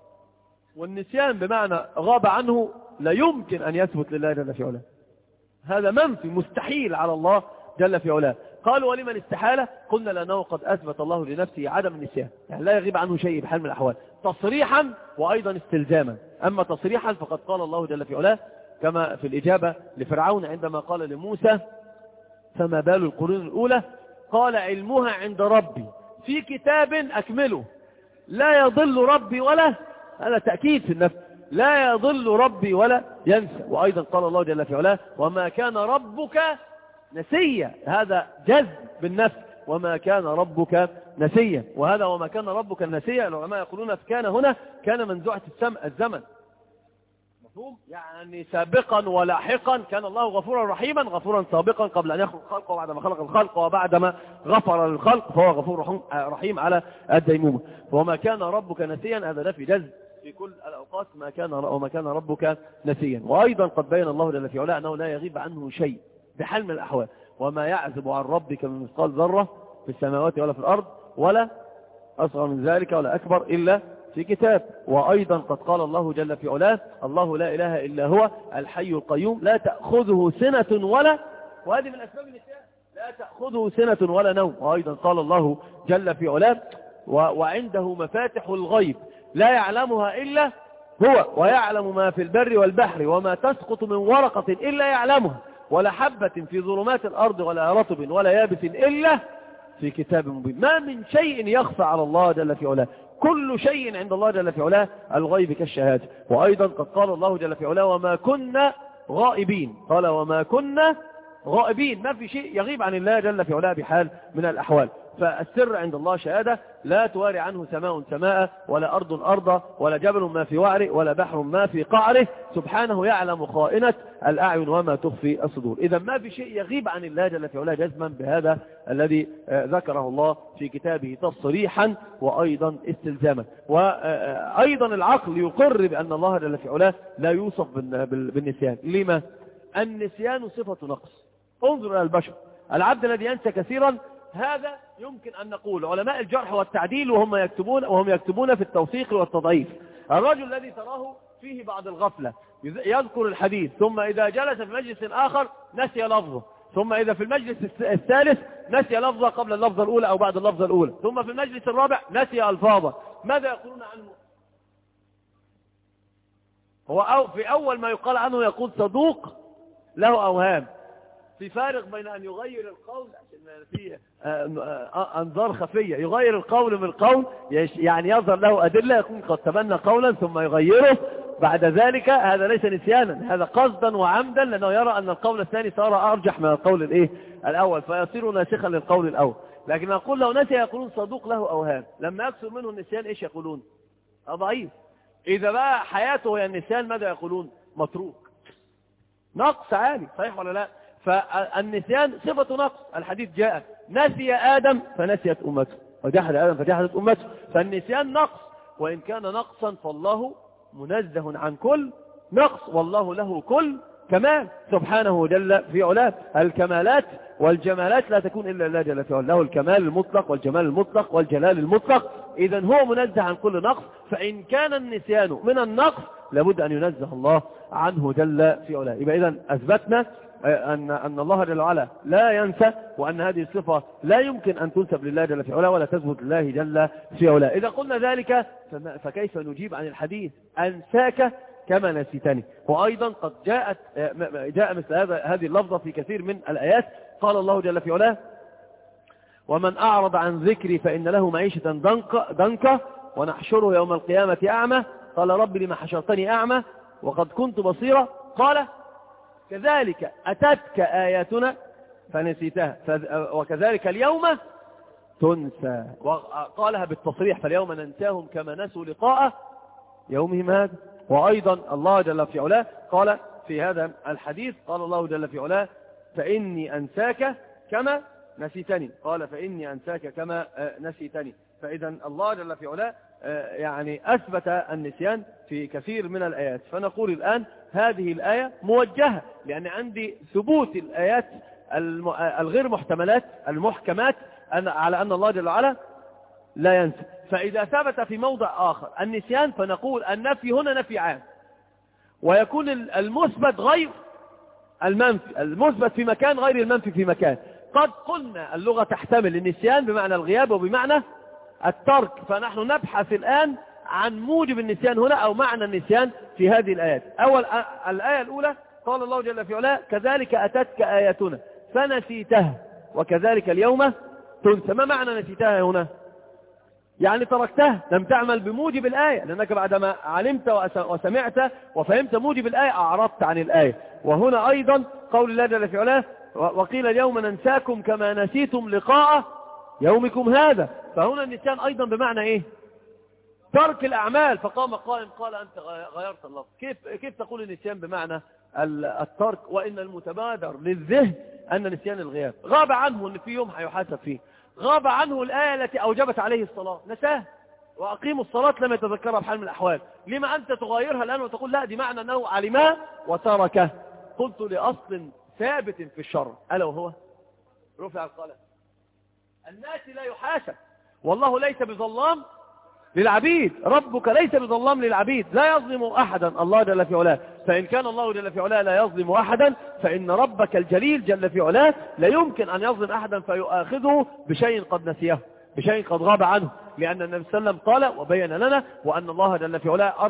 والنسيان بمعنى غاب عنه لا يمكن أن يثبت لله جل في علاه، هذا منفي مستحيل على الله جل في علاه. قالوا ولمن استحالة؟ قلنا لأنه قد أثبت الله لنفسه عدم النسيان، يعني لا يغيب عنه شيء بحال من الأحوال، تصريحا وأيضا استلزاما. أما تصريحا فقد قال الله جل في علاه كما في الإجابة لفرعون عندما قال لموسى فما بال القرون الأولى، قال علمها عند ربي في كتاب أكمله لا يضل ربي ولا، هذا تأكيد في النفس، لا يضل ربي ولا ينسى. وأيضا قال الله جل في علاه وما كان ربك نسيا، هذا جذب بالنفس، وما كان ربك نسيا. وهذا وما كان ربك نسيا العلماء يقولون كان هنا كان منزوعة الزمن، مفهوم؟ يعني سابقا ولاحقا كان الله غفورا رحيما، غفورا سابقا قبل أن يخلق الخلق وبعدما خلق الخلق وبعدما غفر للخلق، فهو غفور رحيم على الديمومة. وما كان ربك نسيا هذا نفي جذب في كل الأوقات، وما كان ربك نسيا. وأيضا قد بين الله جل في علاه أنه لا يغيب عنه شيء بحال من الأحوال، وما يعزب عن ربك من مثقال ذرة في السماوات ولا في الأرض ولا أصغر من ذلك ولا أكبر إلا في كتاب. وأيضا قد قال الله جل في علاه الله لا إله إلا هو الحي القيوم لا تأخذه سنة ولا، وهذه من أسباب النسيان، لا تأخذه سنة ولا نوم. وأيضا قال الله جل في علاه وعنده مفاتح الغيب لا يعلمها إلا هو ويعلم ما في البر والبحر وما تسقط من ورقة إلا يعلمها ولا حبة في ظلمات الأرض ولا رطب ولا يابس إلا في كتاب مبين. ما من شيء يخفى على الله جل في علاه، كل شيء عند الله جل في علاه الغيب كالشهادة. وأيضا قد قال الله جل في علاه وما كنا غائبين، قال وما كنا غائبين، ما في شيء يغيب عن الله جل في علاه بحال من الأحوال. فالسر عند الله شهادة لا تواري عنه سماء سماء ولا أرض أرضا ولا جبل ما في وعره ولا بحر ما في قعره، سبحانه يعلم خائنة الأعين وما تخفي الصدور. إذا ما في شيء يغيب عن الله جل في علاه جزما بهذا الذي ذكره الله في كتابه تصريحا وأيضا استلزاما. وأيضا العقل يقر بأن الله جل في علاه لا يوصف بالنسيان. لما؟ النسيان صفة نقص. انظر إلى البشر، العبد الذي ينسى كثيرا هذا يمكن أن نقول علماء الجرح والتعديل وهم يكتبون في التوثيق والتضعيف، الرجل الذي تراه فيه بعض الغفلة يذكر الحديث ثم إذا جلس في مجلس آخر نسي لفظه، ثم إذا في المجلس الثالث نسي لفظه قبل اللفظة الأولى أو بعد اللفظة الأولى، ثم في المجلس الرابع نسي ألفاظه. ماذا يقولون عنه؟ هو في أول ما يقال عنه يقول صدوق له أوهام. في فارق بين أن يغير القول عشان فيه أنظار خفية، يغير القول من القول، يعني يظهر له أدلة يكون قد تبنى قولا ثم يغيره بعد ذلك، هذا ليس نسيانا، هذا قصدا وعمدا، لأنه يرى أن القول الثاني صار أرجح من القول الأول فيصير ناسخا للقول الأول. لكن نقول لو نسي يقولون صدوق له أوهام. لما يكثر منه النسيان إيش يقولون؟ ضعيف. إذا بقى حياته هي النسيان ماذا يقولون؟ متروك، نقص عالي. صحيح ولا لا؟ فالنسيان صفة نقص. الحديث جاء نسي آدم فنسيت أمته وجحد آدم فجحدت أمته. فالنسيان نقص، وإن كان نقصا فالله منزه عن كل نقص، والله له كل كمال سبحانه جل في علاه. الكمالات والجمالات لا تكون إلا الله جل في علاه، له الكمال المطلق والجمال المطلق والجلال المطلق. إذا هو منزه عن كل نقص، فإن كان النسيان من النقص لابد أن ينزه الله عنه جل في علاه. يبقى إذا أثبتنا أن الله جل وعلا لا ينسى، وأن هذه الصفة لا يمكن أن تنسب لله جل في علاه ولا تثبت لله جل في علاه. إذا قلنا ذلك فكيف نجيب عن الحديث أنساك كما نسيتني؟ وأيضا قد جاء مثل هذه اللفظة في كثير من الآيات. قال الله جل في علاه ومن أعرض عن ذكري فإن له معيشة ضنكا ونحشره يوم القيامة أعمى قال رب لما حشرتني أعمى وقد كنت بصيرا قال كذلك أتتك آياتنا فنسيتها وكذلك اليوم تنسى. وقالها بالتصريح فاليوم ننساهم كما نسوا لقاء يومهم هذا. وأيضا الله جل في علاه قال في هذا الحديث قال الله جل في علاه فإني أنساك كما نسيتني، قال فإني أنساك كما نسيتني. فإذا الله جل في علاه يعني أثبت النسيان في كثير من الآيات. فنقول الآن هذه الآية موجهة، لأن عندي ثبوت الآيات الغير محتملات المحكمات على أن الله جل وعلا لا ينسى. فإذا ثبت في موضع آخر النسيان فنقول النفي هنا نفي عام، ويكون المثبت غير المنفي، المثبت في مكان غير المنفي في مكان. قد قلنا اللغة تحتمل النسيان بمعنى الغياب وبمعنى الترك، فنحن نبحث الآن عن موجب النسيان هنا أو معنى النسيان في هذه الآيات. الآية الأولى قال الله جل في علاه كذلك أتتك آياتنا فنسيتها وكذلك اليوم تنسى. ما معنى نسيتها هنا؟ يعني تركتها، لم تعمل بموجب الآية، لأنك بعدما علمت وسمعت وفهمت موجب الآية أعرضت عن الآية. وهنا أيضا قول الله جل في علاه وقيل اليوم ننساكم كما نسيتم لقاء يومكم هذا. فهنا النسيان أيضا بمعنى إيه؟ ترك الأعمال. فقام قائم قال أنت غيرت اللفظ. كيف تقول النسيان بمعنى الترك وإن المتبادر للذهن أن نسيان الغياب؟ غاب عنه أن في يوم هيحاسب فيه، غاب عنه الآية التي أوجبت عليه الصلاة نساه، وأقيموا الصلاة لم يتذكرها بحال من الأحوال. لما أنت تغيرها الآن وتقول لا دي معنى أنه علمها وتركه؟ قلت لأصل ثابت في الشرع ألا وهو رفع القلم. الناس لا يحاسب، والله ليس بظلام للعبيد، ربك ليس بظلام للعبيد، لا يظلم أحدا الله جل في علاه. فإن كان الله جل في علاه لا يظلم أحدا فإن ربك الجليل جل في علاه لا يمكن أن يظلم أحدا فيؤاخذه بشيء قد نسيه، بشيء قد غاب عنه. لأن النبي صلى الله عليه وسلم قال وبين لنا وأن الله جل في علاه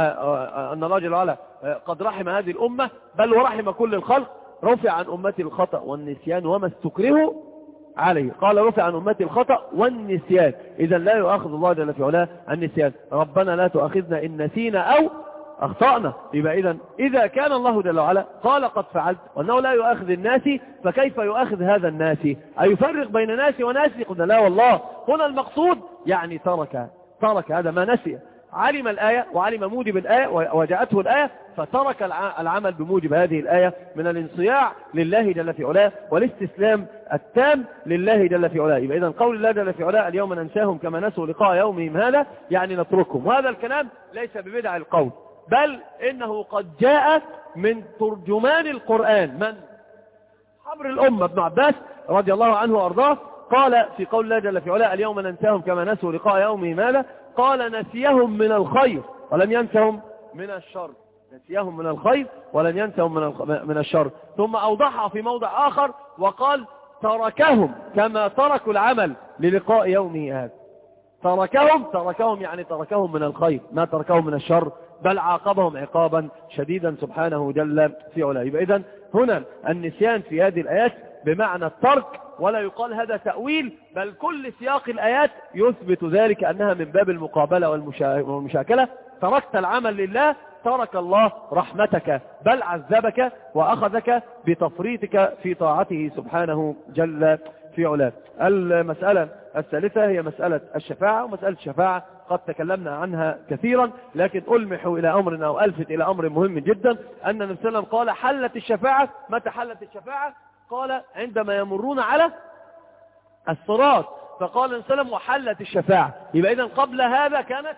أن الله جل وعلا قد رحم هذه الأمة بل ورحم كل الخلق، رفع عن أمتي الخطأ والنسيان وما استكرهوا عليه. قال رفع عن أمتي الخطأ والنسيان. إذا لا يؤاخذ الله جل في علاه النسيان. ربنا لا تؤاخذنا إن نسينا أو أخطأنا. يبقى إذا كان الله جل وعلا قال قد فعلت وأنه لا يؤاخذ الناس، فكيف يؤاخذ هذا الناس؟ أيفرق بين ناس وناس؟ قلنا لا والله، هنا المقصود يعني ترك هذا ما نسي، علم الآية وعلم موجب الآية وجاءته الآية، فترك العمل بموجب هذه الآية من الانصياع لله جل في علاه والاستسلام التام لله جل في علاه. يبقى إذن قول الله جل في علاه اليوم ننساهم كما نسوا لقاء يومهم هذا، يعني نتركهم. وهذا الكلام ليس ببدع القول، بل إنه قد جاء من ترجمان القرآن، من حبر الأمة ابن عباس رضي الله عنه وأرضاه، قال في قول الله جل في علاه اليوم ننساهم كما نسوا لقاء يومهم هذا، قال نسيهم من الخير ولم ينسهم من الشر، نسيهم من الخير ولم ينسهم من الشر. ثم أوضحها في موضع آخر وقال تركهم كما تركوا العمل للقاء يومه هذا. تركهم يعني تركهم من الخير، ما تركهم من الشر، بل عاقبهم عقابا شديدا سبحانه جل في علاه. يبقى إذن هنا النسيان في هذه الآيات بمعنى الترك، ولا يقال هذا تأويل، بل كل سياق الآيات يثبت ذلك أنها من باب المقابلة والمشاكلة. تركت العمل لله، ترك الله رحمتك، بل عذبك وأخذك بتفريطك في طاعته سبحانه جل في علاه. المسألة الثالثة هي مسألة الشفاعة، ومسألة الشفاعة قد تكلمنا عنها كثيرا، لكن ألمح إلى أمر أو ألفت إلى أمر مهم جدا، أن النبي صلى الله عليه وسلم قال حلت الشفاعة. متى حلت الشفاعة؟ قال عندما يمرون على الصراط، فقال النبي صلى الله عليه وسلم وحلت الشفاعة. يبقى إذن قبل هذا كانت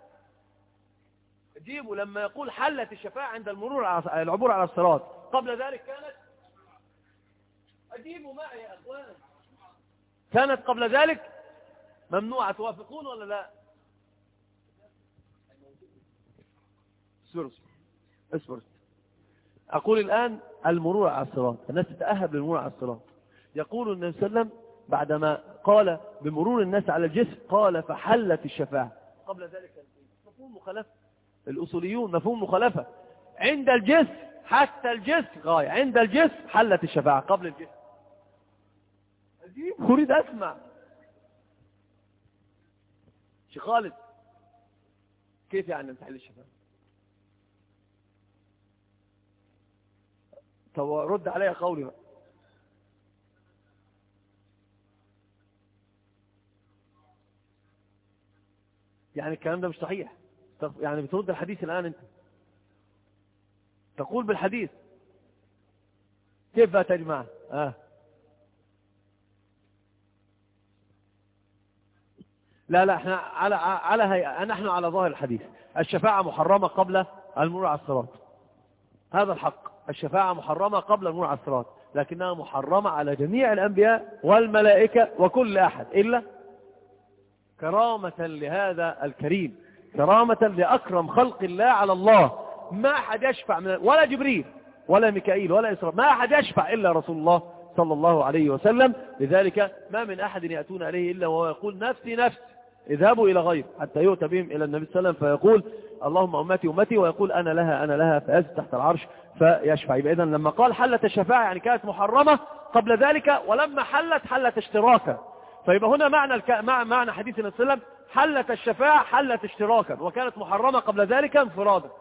جيبوا لما يقول حلت الشفاعة عند العبور على الصراط، قبل ذلك كانت أجيبوا معي يا أخوان، كانت قبل ذلك ممنوعة. توافقون ولا لا؟ اصبر. أقول الآن المرور على الصراط، الناس تتأهب للمرور على الصراط. يقول النبي صلى الله عليه وسلم بعدما قال بمرور الناس على الجسر قال فحلت الشفاعة. قبل ذلك مفهوم مخالفة، الأصوليون مفهوم مخالفة. عند الجسر، حتى الجسر غاية، عند الجسر حلت الشفاعة، قبل الجسر أريد أسمع. شيخ خالد كيف يعني تحل الشفاعة؟ طب رد علي قولي بقى. يعني الكلام ده مش صحيح، يعني بترد الحديث الآن أنت تقول بالحديث، كيف بقى تجمع؟ لا احنا على هيئة، نحن على ظاهر الحديث الشفاعة محرمة قبل المرور على الصراط، هذا الحق. الشفاعة محرمة قبل المرور على الصراط، لكنها محرمة على جميع الأنبياء والملائكة وكل أحد، إلا كرامة لهذا الكريم، كرامة لأكرم خلق الله على الله. ما أحد يشفع ولا جبريل ولا ميكائيل ولا إسرائيل، ما أحد يشفع إلا رسول الله صلى الله عليه وسلم. لذلك ما من أحد يأتون عليه إلا وهو يقول نفسي نفسي، اذهبوا إلى غير، حتى يؤتى بهم إلى النبي صلى الله عليه وسلم فيقول اللهم أمتي أمتي، ويقول أنا لها فيأتي تحت العرش فيشفع. يبقى إذن لما قال حلت الشفاعة يعني كانت محرمة قبل ذلك، ولما حلت اشتراكا. فيبقى هنا معنى حديث النبي صلى الله عليه وسلم حلت الشفاعة حلت اشتراكا، وكانت محرمة قبل ذلك انفرادا.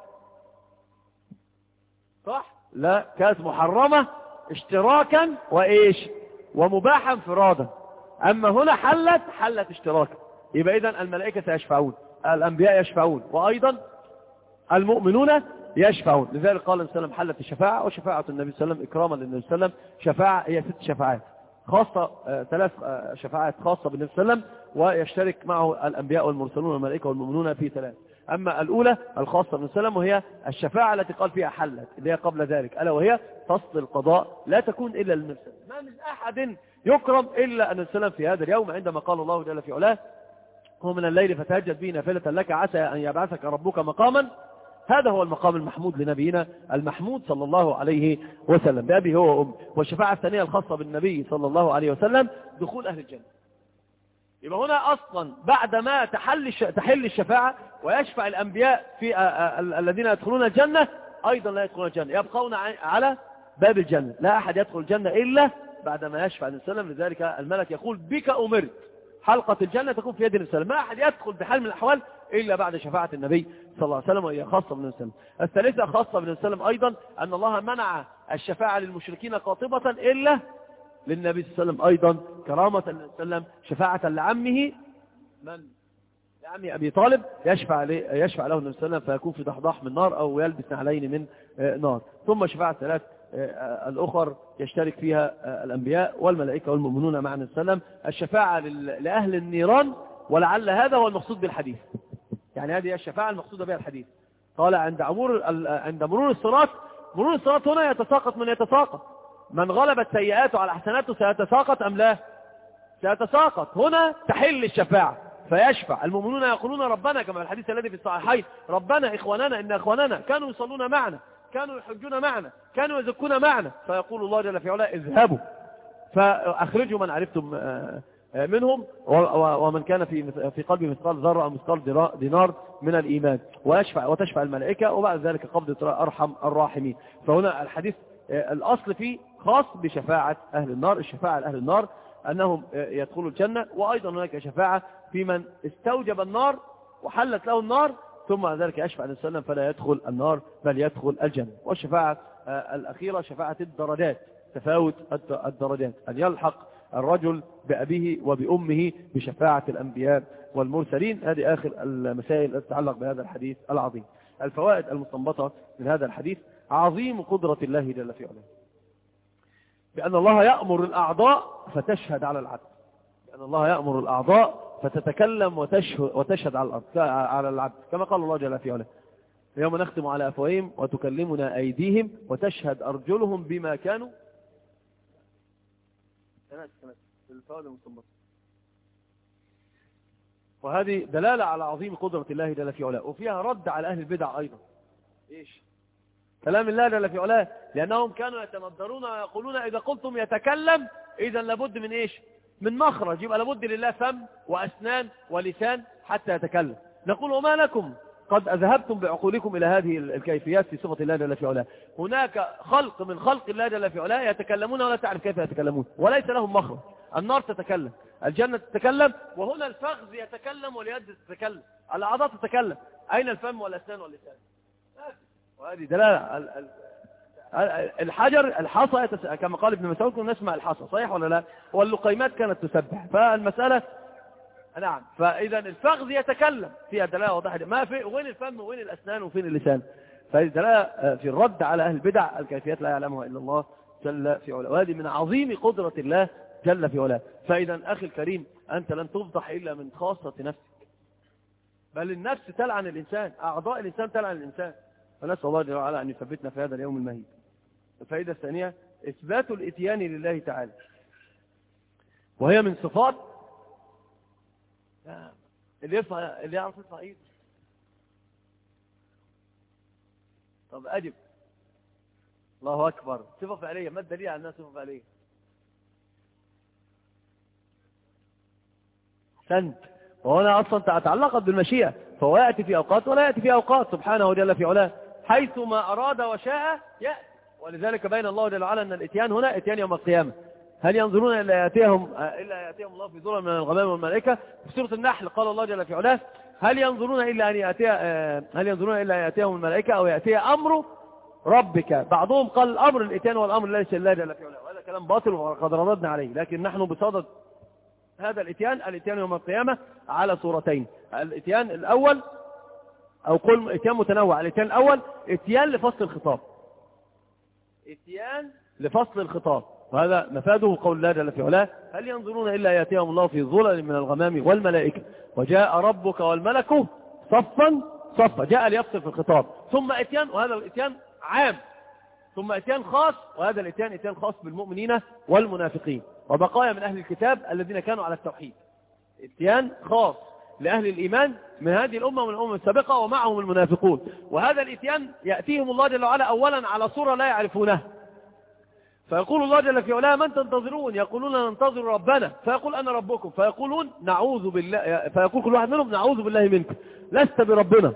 صح؟ لا، كانت محرمة اشتراكا وإيش ومباحا انفرادا، أما هنا حلت اشتراكا. يبقى إذن الملائكة يشفعون، الأنبياء يشفعون، وأيضا المؤمنون يشفعون. لذلك قال النبي صلى الله عليه وسلم حلت الشفاعة، وشفاعة النبي صلى الله عليه وسلم إكراما للنبي صلى الله عليه وسلم. شفاعة هي 6 شفاعات خاصة، 3 شفاعات خاصة بالنبي صلى الله عليه وسلم، ويشترك معه الأنبياء والمرسلون والملائكة والمؤمنون في 3. أما الأولى الخاصة بالنبي صلى الله عليه وسلم وهي الشفاعة التي قال فيها حلت، اللي هي قبل ذلك، ألا وهي فصل القضاء، لا تكون إلا للنبي صلى الله عليه وسلم. ما من أحد يكرم إلا النبي صلى الله عليه وسلم في هذا اليوم، عندما قال الله جل في علاه ومن الليل فتهجد به نافلة لك عسى أن يبعثك ربك مقاما. هذا هو المقام المحمود لنبينا المحمود صلى الله عليه وسلم بأبي هو وأم. والشفاعة الثانية الخاصة بالنبي صلى الله عليه وسلم دخول أهل الجنة. يبقى هنا أصلا بعدما تحل الشفاعة ويشفع الأنبياء في الذين يدخلون الجنة، أيضا لا يدخلون الجنة، يبقون على باب الجنة، لا أحد يدخل الجنة إلا بعدما يشفع النبي صلى الله عليه وسلم. لذلك الملك يقول بك أمرت، حلقة الجنة تكون في يد النبي صلى الله عليه وسلم، ما أحد يدخل بحال من الأحوال إلا بعد شفاعة النبي صلى الله عليه وسلم، وهي خاصة بالنبي صلى الله عليه وسلم. الثالثة خاصة بالنبي صلى الله عليه وسلم أيضا، أن الله منع الشفاعة للمشركين قاطبة إلا للنبي صلى الله عليه وسلم أيضا، كرامة النبي صلى الله عليه وسلم، شفاعة لعمه من؟ لعمه أبي طالب، يشفع له النبي صلى الله عليه وسلم فيكون في ضحضاح من نار أو يلبس نعلين من نار. ثم شفاعة ثلاث الأخر يشترك فيها الأنبياء والملائكة والمؤمنون مع النبي صلى الله عليه وسلم. الشفاعة لأهل النيران، ولعل هذا هو المقصود بالحديث، يعني هذه الشفاعة المقصودة بها الحديث. قال عند مرور الصراط، مرور الصراط هنا يتساقط من يتساقط، من غلبت سيئاته على حسناته سيتساقط أم لا؟ سيتساقط. هنا تحل الشفاعة فيشفع المؤمنون يقولون ربنا، كما الحديث الذي في الصحيحين، ربنا إخواننا إن إخواننا كانوا يصلون معنا، كانوا يحجون معنا، كانوا يزكون معنا، فيقول الله جل في علاه اذهبوا فأخرجوا من عرفتم منهم، ومن كان في قلبه مثقال ذرة أو مثقال دينار من الإيمان، وتشفع الملائكة، وبعد ذلك قبض أرحم الراحمين. فهنا الحديث الأصل فيه خاص بشفاعة أهل النار. الشفاعة لأهل النار أنهم يدخلوا الجنة، وأيضا هناك شفاعة في من استوجب النار وحلت له النار ثم ذلك يشفع النبي صلى الله عليه وسلم فلا يدخل النار بل يدخل الجنة. والشفاعة الأخيرة شفاعة الدرجات، تفاوت الدرجات، أن يلحق الرجل بأبيه وبأمه بشفاعة الأنبياء والمرسلين. هذه آخر المسائل التي تتعلق بهذا الحديث العظيم. الفوائد المستنبطة من هذا الحديث: عظيم قدرة الله جل في علاه، بأن الله يأمر الأعضاء فتشهد على العبد، بأن الله يأمر الأعضاء فتتكلم وتشهد على العبد، كما قال الله جل في علاه: يوم نختم على أفواههم وتكلمنا أيديهم وتشهد أرجلهم بما كانوا. الفوائد المستنبطة، وهذه دلالة على عظيم قدرة الله جل في علاه، وفيها رد على أهل البدع أيضا. إيش كلام الله جل في علاه؟ لأنهم كانوا يتندرون ويقولون إذا قلتم يتكلم إذا لابد من إيش؟ من مخرج، يبقى لابد لله فم وأسنان ولسان حتى يتكلم. نقول: وما لكم قد أذهبتم بعقولكم إلى هذه الكيفيات في صفة الله جل في علاه؟ هناك خلق من خلق الله جل في علاه يتكلمون ولا تعرف كيف يتكلمون، وليس لهم مخرج. النار تتكلم، الجنة تتكلم، وهنا الفخذ يتكلم واليد تتكلم، الأعضاء تتكلم، أين الفم والأسنان واللسان؟ وهذه دلالة. الحجر الحصى كما قال ابن مسعود: كنا نسمع الحصى، صحيح ولا لا؟ واللقيمات كانت تسبح. فالمسألة نعم، فإذا الفخذ يتكلم، فيها دلالة واضحة. ما في وين الفم وين الأسنان وفين اللسان؟ فهذه دلالة في الرد على أهل البدع، الكيفيات لا يعلمها إلا الله جل في علاه، وهذه من عظيم قدرة الله جل في علاه. فإذا أخي الكريم، أنت لن تفضح إلا من خاصة نفسك، بل النفس تلعن الإنسان، أعضاء الإنسان تلعن الإنسان. فنسأل الله جل وعلا أن يثبتنا في هذا اليوم المهيب. الفائدة الثانية: إثبات الإتيان لله تعالى، وهي من صفات اللي يعرف يرفع ايده. طب أجب. الله أكبر. صفة فعلية، ما الدليل على أنها صفة فعلية؟ أحسنت. وهنا أصلا تعلقت بالمشيئة، فهو يأتي في أوقات ولا يأتي في أوقات سبحانه جل في علاه، حيث ما أراد وشاء يأتي. ولذلك بين الله جل وعلا أن الإتيان هنا إتيان يوم القيامة. هل ينظرون إلا يأتيهم الله في ظلم من الغمام والملائكة؟ في سورة النحل قال الله جل في علاه: هل ينظرون إلا يأتيهم الملائكة أو يأتي أمر ربك. بعضهم قال الأمر الإتيان والأمر ليس الله جل في علاه، وهذا كلام باطل وقد رددنا عليه. لكن نحن بصدد هذا الإتيان يوم القيامة على صورتين: الإتيان الأول، أو قل إتيان متنوع. الإتيان الأول إتيان لفصل الخطاب، إتيان لفصل الخطاب، وهذا مفاده قول الله جل في علاه: هل ينظرون إلا يأتيهم الله في ظلل من الغمام والملائكة وجاء ربك والملك صفا صفا. جاء ليفصل في الخطاب. ثم إتيان، وهذا الإتيان عام. ثم إتيان خاص، وهذا الإتيان إتيان خاص بالمؤمنين والمنافقين وبقايا من أهل الكتاب الذين كانوا على التوحيد. إتيان خاص لأهل الإيمان من هذه الأمة ومن الأمم السابقة، ومعهم المنافقون. وهذا الإتيان يأتيهم الله جل وعلا أولا على صورة لا يعرفونها، فيقول الله جل في علاه: من تنتظرون؟ يقولون ننتظر ربنا. فيقول: أنا ربكم. فيقولون نعوذ بالله، فيقول كل واحد منهم: نعوذ بالله منك، لست بربنا.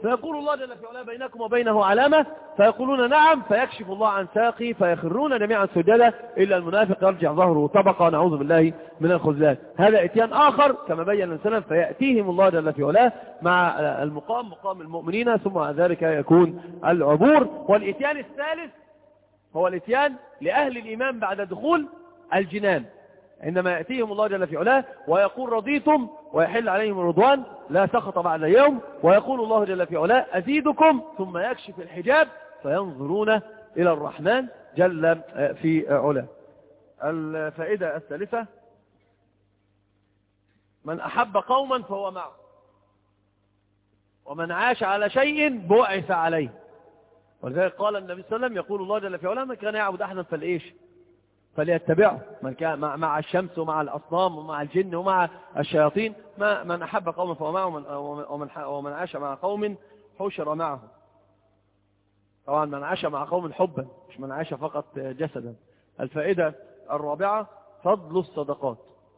فيقول الله جل في علاه بينكم وبينه علامة، فيقولون نعم، فيكشف الله عن ساقي فيخرون جميعا سجدا إلا المنافق يرجع ظهره طبقا، نعوذ بالله من الخذلان. هذا اتيان آخر كما بين الإنسان، فيأتيهم الله جل في علاه مع المقام مقام المؤمنين، ثم ذلك يكون العبور. والاتيان الثالث هو الاتيان لأهل الإيمان بعد دخول الجنان، عندما يأتيهم الله جل في علاه ويقول رضيتم ويحل عليهم الرضوان لا سخط بعد يوم، ويقول الله جل في علاه أزيدكم، ثم يكشف الحجاب فينظرون إلى الرحمن جل في علاه. الفائدة الثالثة: من أحب قوما فهو معه، ومن عاش على شيء بعث عليه. ولذلك قال النبي صلى الله عليه وسلم، يقول الله جل في علاه: من كان يعبد أحدا فليتبعه، من كان مع الشمس ومع الأصنام ومع الجن ومع الشياطين، من أحب قوما فهو معه، ومن عاش مع قوم حشر معه. طبعا من عاش مع قوم حبا، مش من عاش فقط جسدا. الفائدة الرابعة: فضل الصدقات.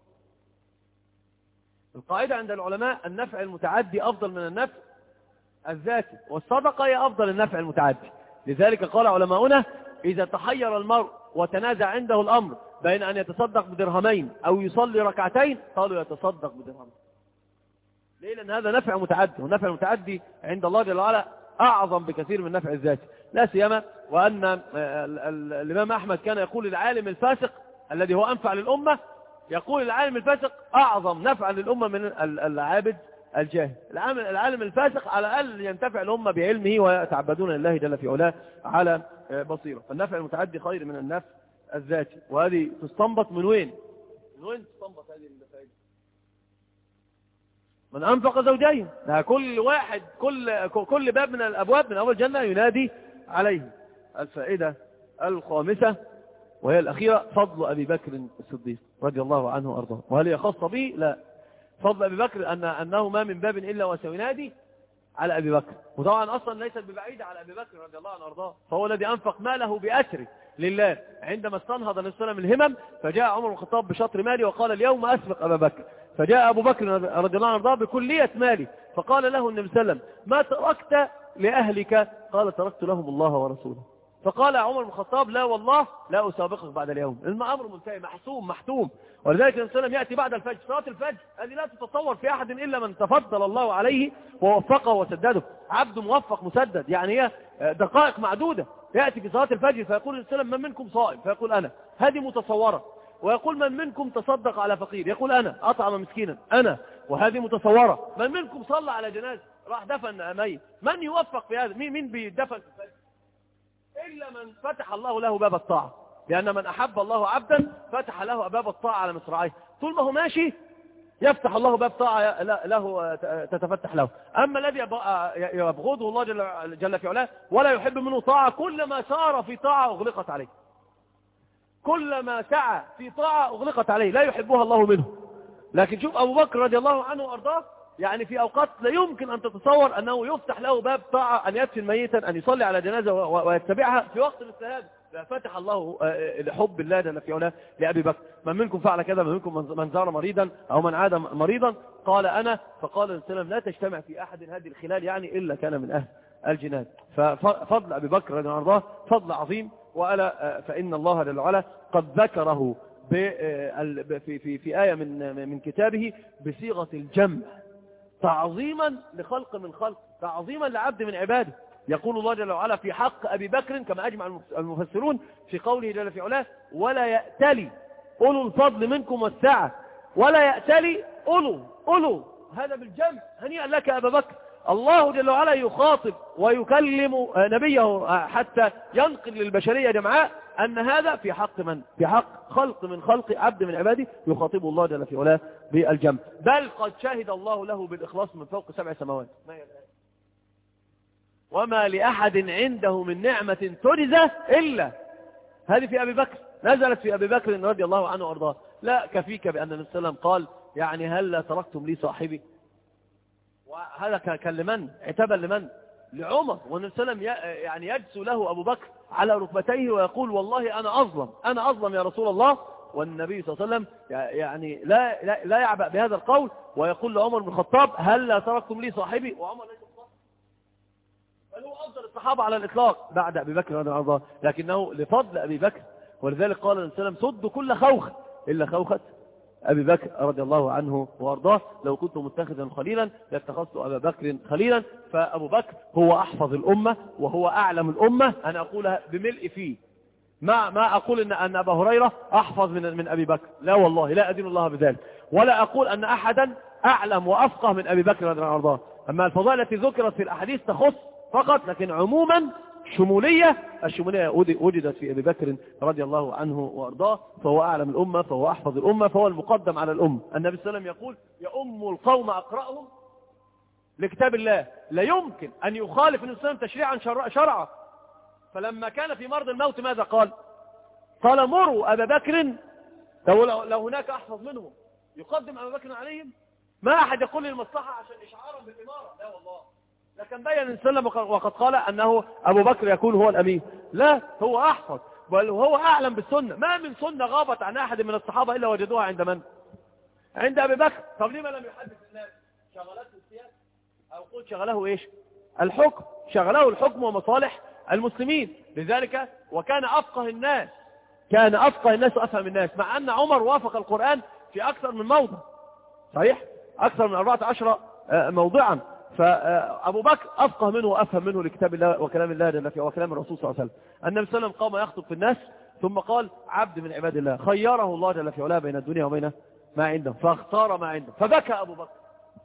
القاعدة عند العلماء: النفع المتعدي أفضل من النفع الذاتي، والصدقة هي أفضل النفع المتعدي. لذلك قال علماؤنا: إذا تحير المرء وتنازع عنده الأمر بين أن يتصدق بدرهمين أو يصلي ركعتين، قالوا يتصدق بدرهم. ليه؟ لأن هذا نفع متعدي، والنفع المتعدي عند الله جل وعلا أعظم بكثير من النفع الذاتي. لا سيما وأن الإمام أحمد كان يقول: العالم الفاسق الذي هو أنفع للأمة، يقول العالم الفاسق أعظم نفعا للأمة من العابد الجاهل. العالم الفاسق على الأقل ينتفع الأمة بعلمه ويتعبدون لله جل في علاه على بصيرة. فالنفع المتعدي خير من النفع الذاتي. وهذه تستنبط من وين؟ من وين تستنبط هذه الفائدة؟ من أنفق زوجين. كل واحد كل باب من الأبواب من أول الجنة ينادي عليه. الفائدة الخامسة وهي الأخيرة: فضل أبي بكر الصديق رضي الله عنه وأرضاه. وهل هي خاصة به؟ لا. فضل أبي بكر أنه ما من باب إلا وسينادي على أبي بكر. وطبعا أصلا ليست ببعيدة على أبي بكر رضي الله عنه وأرضاه، فهو الذي أنفق ماله بأسره لله. عندما استنهض النبي صلى الله عليه وسلم الهمم، فجاء عمر بن الخطاب بشطر مالي وقال: اليوم أسبق أبا بكر. فجاء أبو بكر رضي الله عنه وأرضاه بكلية مالي، فقال له النبي صلى الله عليه وسلم: ما تركت لأهلك؟ قال: تركت لهم الله ورسوله. فقال عمر بن الخطاب: لا والله لا أسابقك بعد اليوم. الأمر منتهي، محسوم محتوم. ولذلك النبي صلى الله عليه وسلم يأتي بعد الفجر، صلاة الفجر هذه لا تتصور في أحد إلا من تفضل الله عليه ووفقه وسدده. عبد موفق مسدد، يعني هي دقائق معدودة. يأتي في صلاة الفجر فيقول النبي صلى الله عليه وسلم: من منكم صائم؟ فيقول: أنا. هذه متصورة. ويقول: من منكم تصدق على فقير؟ يقول: أنا. أطعم مسكينا؟ أنا. وهذه متصورة. من منكم صلى على جنازة؟ راح دفن ميت؟ من يوفق في هذا؟ مين بيدفن في الفجر؟ إلا من فتح الله له باب الطاعة. لأن من أحب الله عبدا فتح له باب الطاعة على مصراعيه. طول ما هو ماشي يفتح الله باب طاعة له، تتفتح له. أما الذي يبغضه الله جل في علاه ولا يحب منه طاعة، كلما سار في طاعة أغلقت عليه، كلما سعى في طاعة أغلقت عليه، لا يحبها الله منه. لكن شوف أبو بكر رضي الله عنه وأرضاه، يعني في أوقات لا يمكن أن تتصور أنه يفتح له باب طاعة، أن يدفن ميتا، أن يصلي على جنازة ويتبعها في وقت مثل هذا. فتح الله لحب الله جل في علاه لأبي بكر: من منكم فعل كذا؟ من منكم من زار مريضا أو من عاد مريضا؟ قال: أنا. فقال النبي صلى الله عليه وسلم: لا تجتمع في أحد هذه الخلال، يعني إلا كان من أهل الجنان. ففضل أبي بكر رضي الله عنه فضل عظيم. وألا فإن الله جل وعلا قد ذكره في آية من كتابه بصيغة الجمع، تعظيما لخلق من خلق، تعظيما لعبد من عباده. يقول الله جل وعلا في حق أبي بكر كما أجمع المفسرون في قوله جل في علاه: ولا يأتلي أولو الفضل منكم والسعة، ولا يأتلي أولو. هذا بالجمع. هنيئا لك أبا بكر. الله جل وعلا يخاطب ويكلم نبيه حتى ينقل للبشرية جمعاء أن هذا في حق من؟ في حق خلق من خلق، عبد من عباده، يخاطبه الله جل في علاه بالجمع. بل قد شهد الله له بالإخلاص من فوق 7 سماوات. وما لأحد عنده من نعمة تجزى إلا. هذه في أبي بكر، نزلت في أبي بكر رضي الله عنه وأرضاه. لا كفيك بأن النبي صلى الله عليه وسلم قال: يعني هل تركتم لي صاحبي؟ وهذا كان لمن؟ عتبا لمن؟ لعمر. والنبي صلى الله عليه وسلم يعني يجسو له أبو بكر على ركبتيه ويقول: والله أنا أظلم يا رسول الله. والنبي صلى الله عليه وسلم يعني لا يعبأ بهذا القول، ويقول لعمر بن الخطاب: هل لا تركتم لي صاحبي؟ وعمر ليس صاحب. بل هو أفضل الصحابة على الإطلاق بعد أبي بكر رضي الله عنه، لكنه لفضل أبي بكر. ولذلك قال النبي صلى الله عليه وسلم صدوا كل خوخ إلا خوخة أبي بكر رضي الله عنه وأرضاه. لو كنت متخذا خليلا لاتخذت أبا بكر خليلا. فأبو بكر هو أحفظ الأمة وهو أعلم الأمة. أنا أقولها بملء فيه، ما أقول أن أبا هريرة أحفظ من أبي بكر، لا والله، لا أدين الله بذلك، ولا أقول أن أحدا أعلم وأفقه من أبي بكر رضي الله عنه. أما الفضائل التي ذكرت في الأحاديث تخص فقط، لكن عموما الشمولية وجدت في أبي بكر رضي الله عنه وأرضاه. فهو أعلم الأمة، فهو أحفظ الأمة، فهو المقدم على الأمة. النبي صلى الله عليه وسلم يقول يؤم القوم أقرأهم لكتاب الله، لا يمكن أن يخالف النبي صلى الله عليه وسلم تشريعا شرعا. فلما كان في مرض الموت ماذا قال؟ قال مروا أبا بكر، لو هناك أحفظ منهم يقدم أبا بكر عليهم. ما أحد يقول للمصلحة عشان إشعارا بالإمارة، لا والله. لكن بين النبي صلى الله عليه وسلم وقد قال أنه أبو بكر يكون هو الأمين، لا، هو أحفظ بل هو أعلم بالسنة. ما من سنة غابت عن أحد من الصحابة إلا وجدوها عند من؟ عند أبي بكر. طب لما لم يحدث الناس؟ شغلته السياسة، أو قلت شغله إيش؟ الحكم، شغله الحكم ومصالح المسلمين. لذلك وكان أفقه الناس، كان أفقه الناس وأفهم الناس، مع أن عمر وافق القرآن في أكثر من موضع، صحيح، أكثر من 14 موضعا. فأبو بكر أفقه منه وأفهم منه لكتاب الله وكلام الله جل وعلا وكلام الرسول صلى الله عليه وسلم. النبي صلى الله عليه وسلم قام يخطب في الناس ثم قال عبد من عباد الله خيره الله جل وعلا بين الدنيا وبين ما عنده فاختار ما عنده. فبكى أبو بكر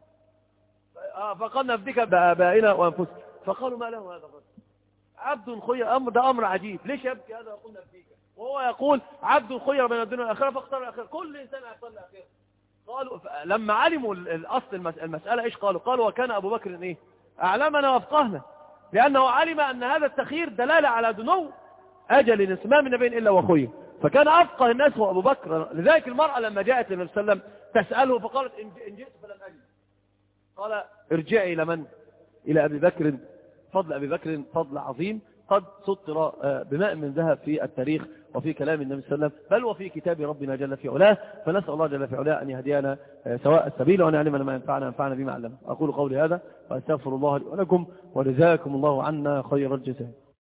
فقال نفدك بآبائنا وأنفسنا. فقالوا ما له هذا الرجل عبد خير، ده أمر عجيب، ليش يبكي هذا ويقول نفدك وهو يقول عبد خير بين الدنيا والآخرة فاختار الآخرة. كل إنسان يختار الآخرة. قالوا لما علموا الأصل المسألة إيش قالوا وكان أبو بكر إيه أعلمنا وأفقهنا، لأنه علم أن هذا التخيير دلالة على دنو أجل نسمام النبي إلا وخير. فكان أفقه الناس هو أبو بكر. لذلك المرأة لما جاءت للنبي صلى الله عليه وسلم تسأله فقالت إن جئت فلم أجد، قال ارجعي إلى من؟ إلى أبي بكر. فضل أبي بكر فضل عظيم قد سطر بماء من ذهب في التاريخ وفي كلام النبي صلى الله عليه وسلم، بل وفي كتاب ربنا جل في علاه. فنسأل الله جل في علاه أن يهدينا سواء السبيل وأن يعلمنا ما ينفعنا بما علمنا. أقول قولي هذا وأستغفر الله لي ولكم وجزاكم الله عنا خير الجزاء.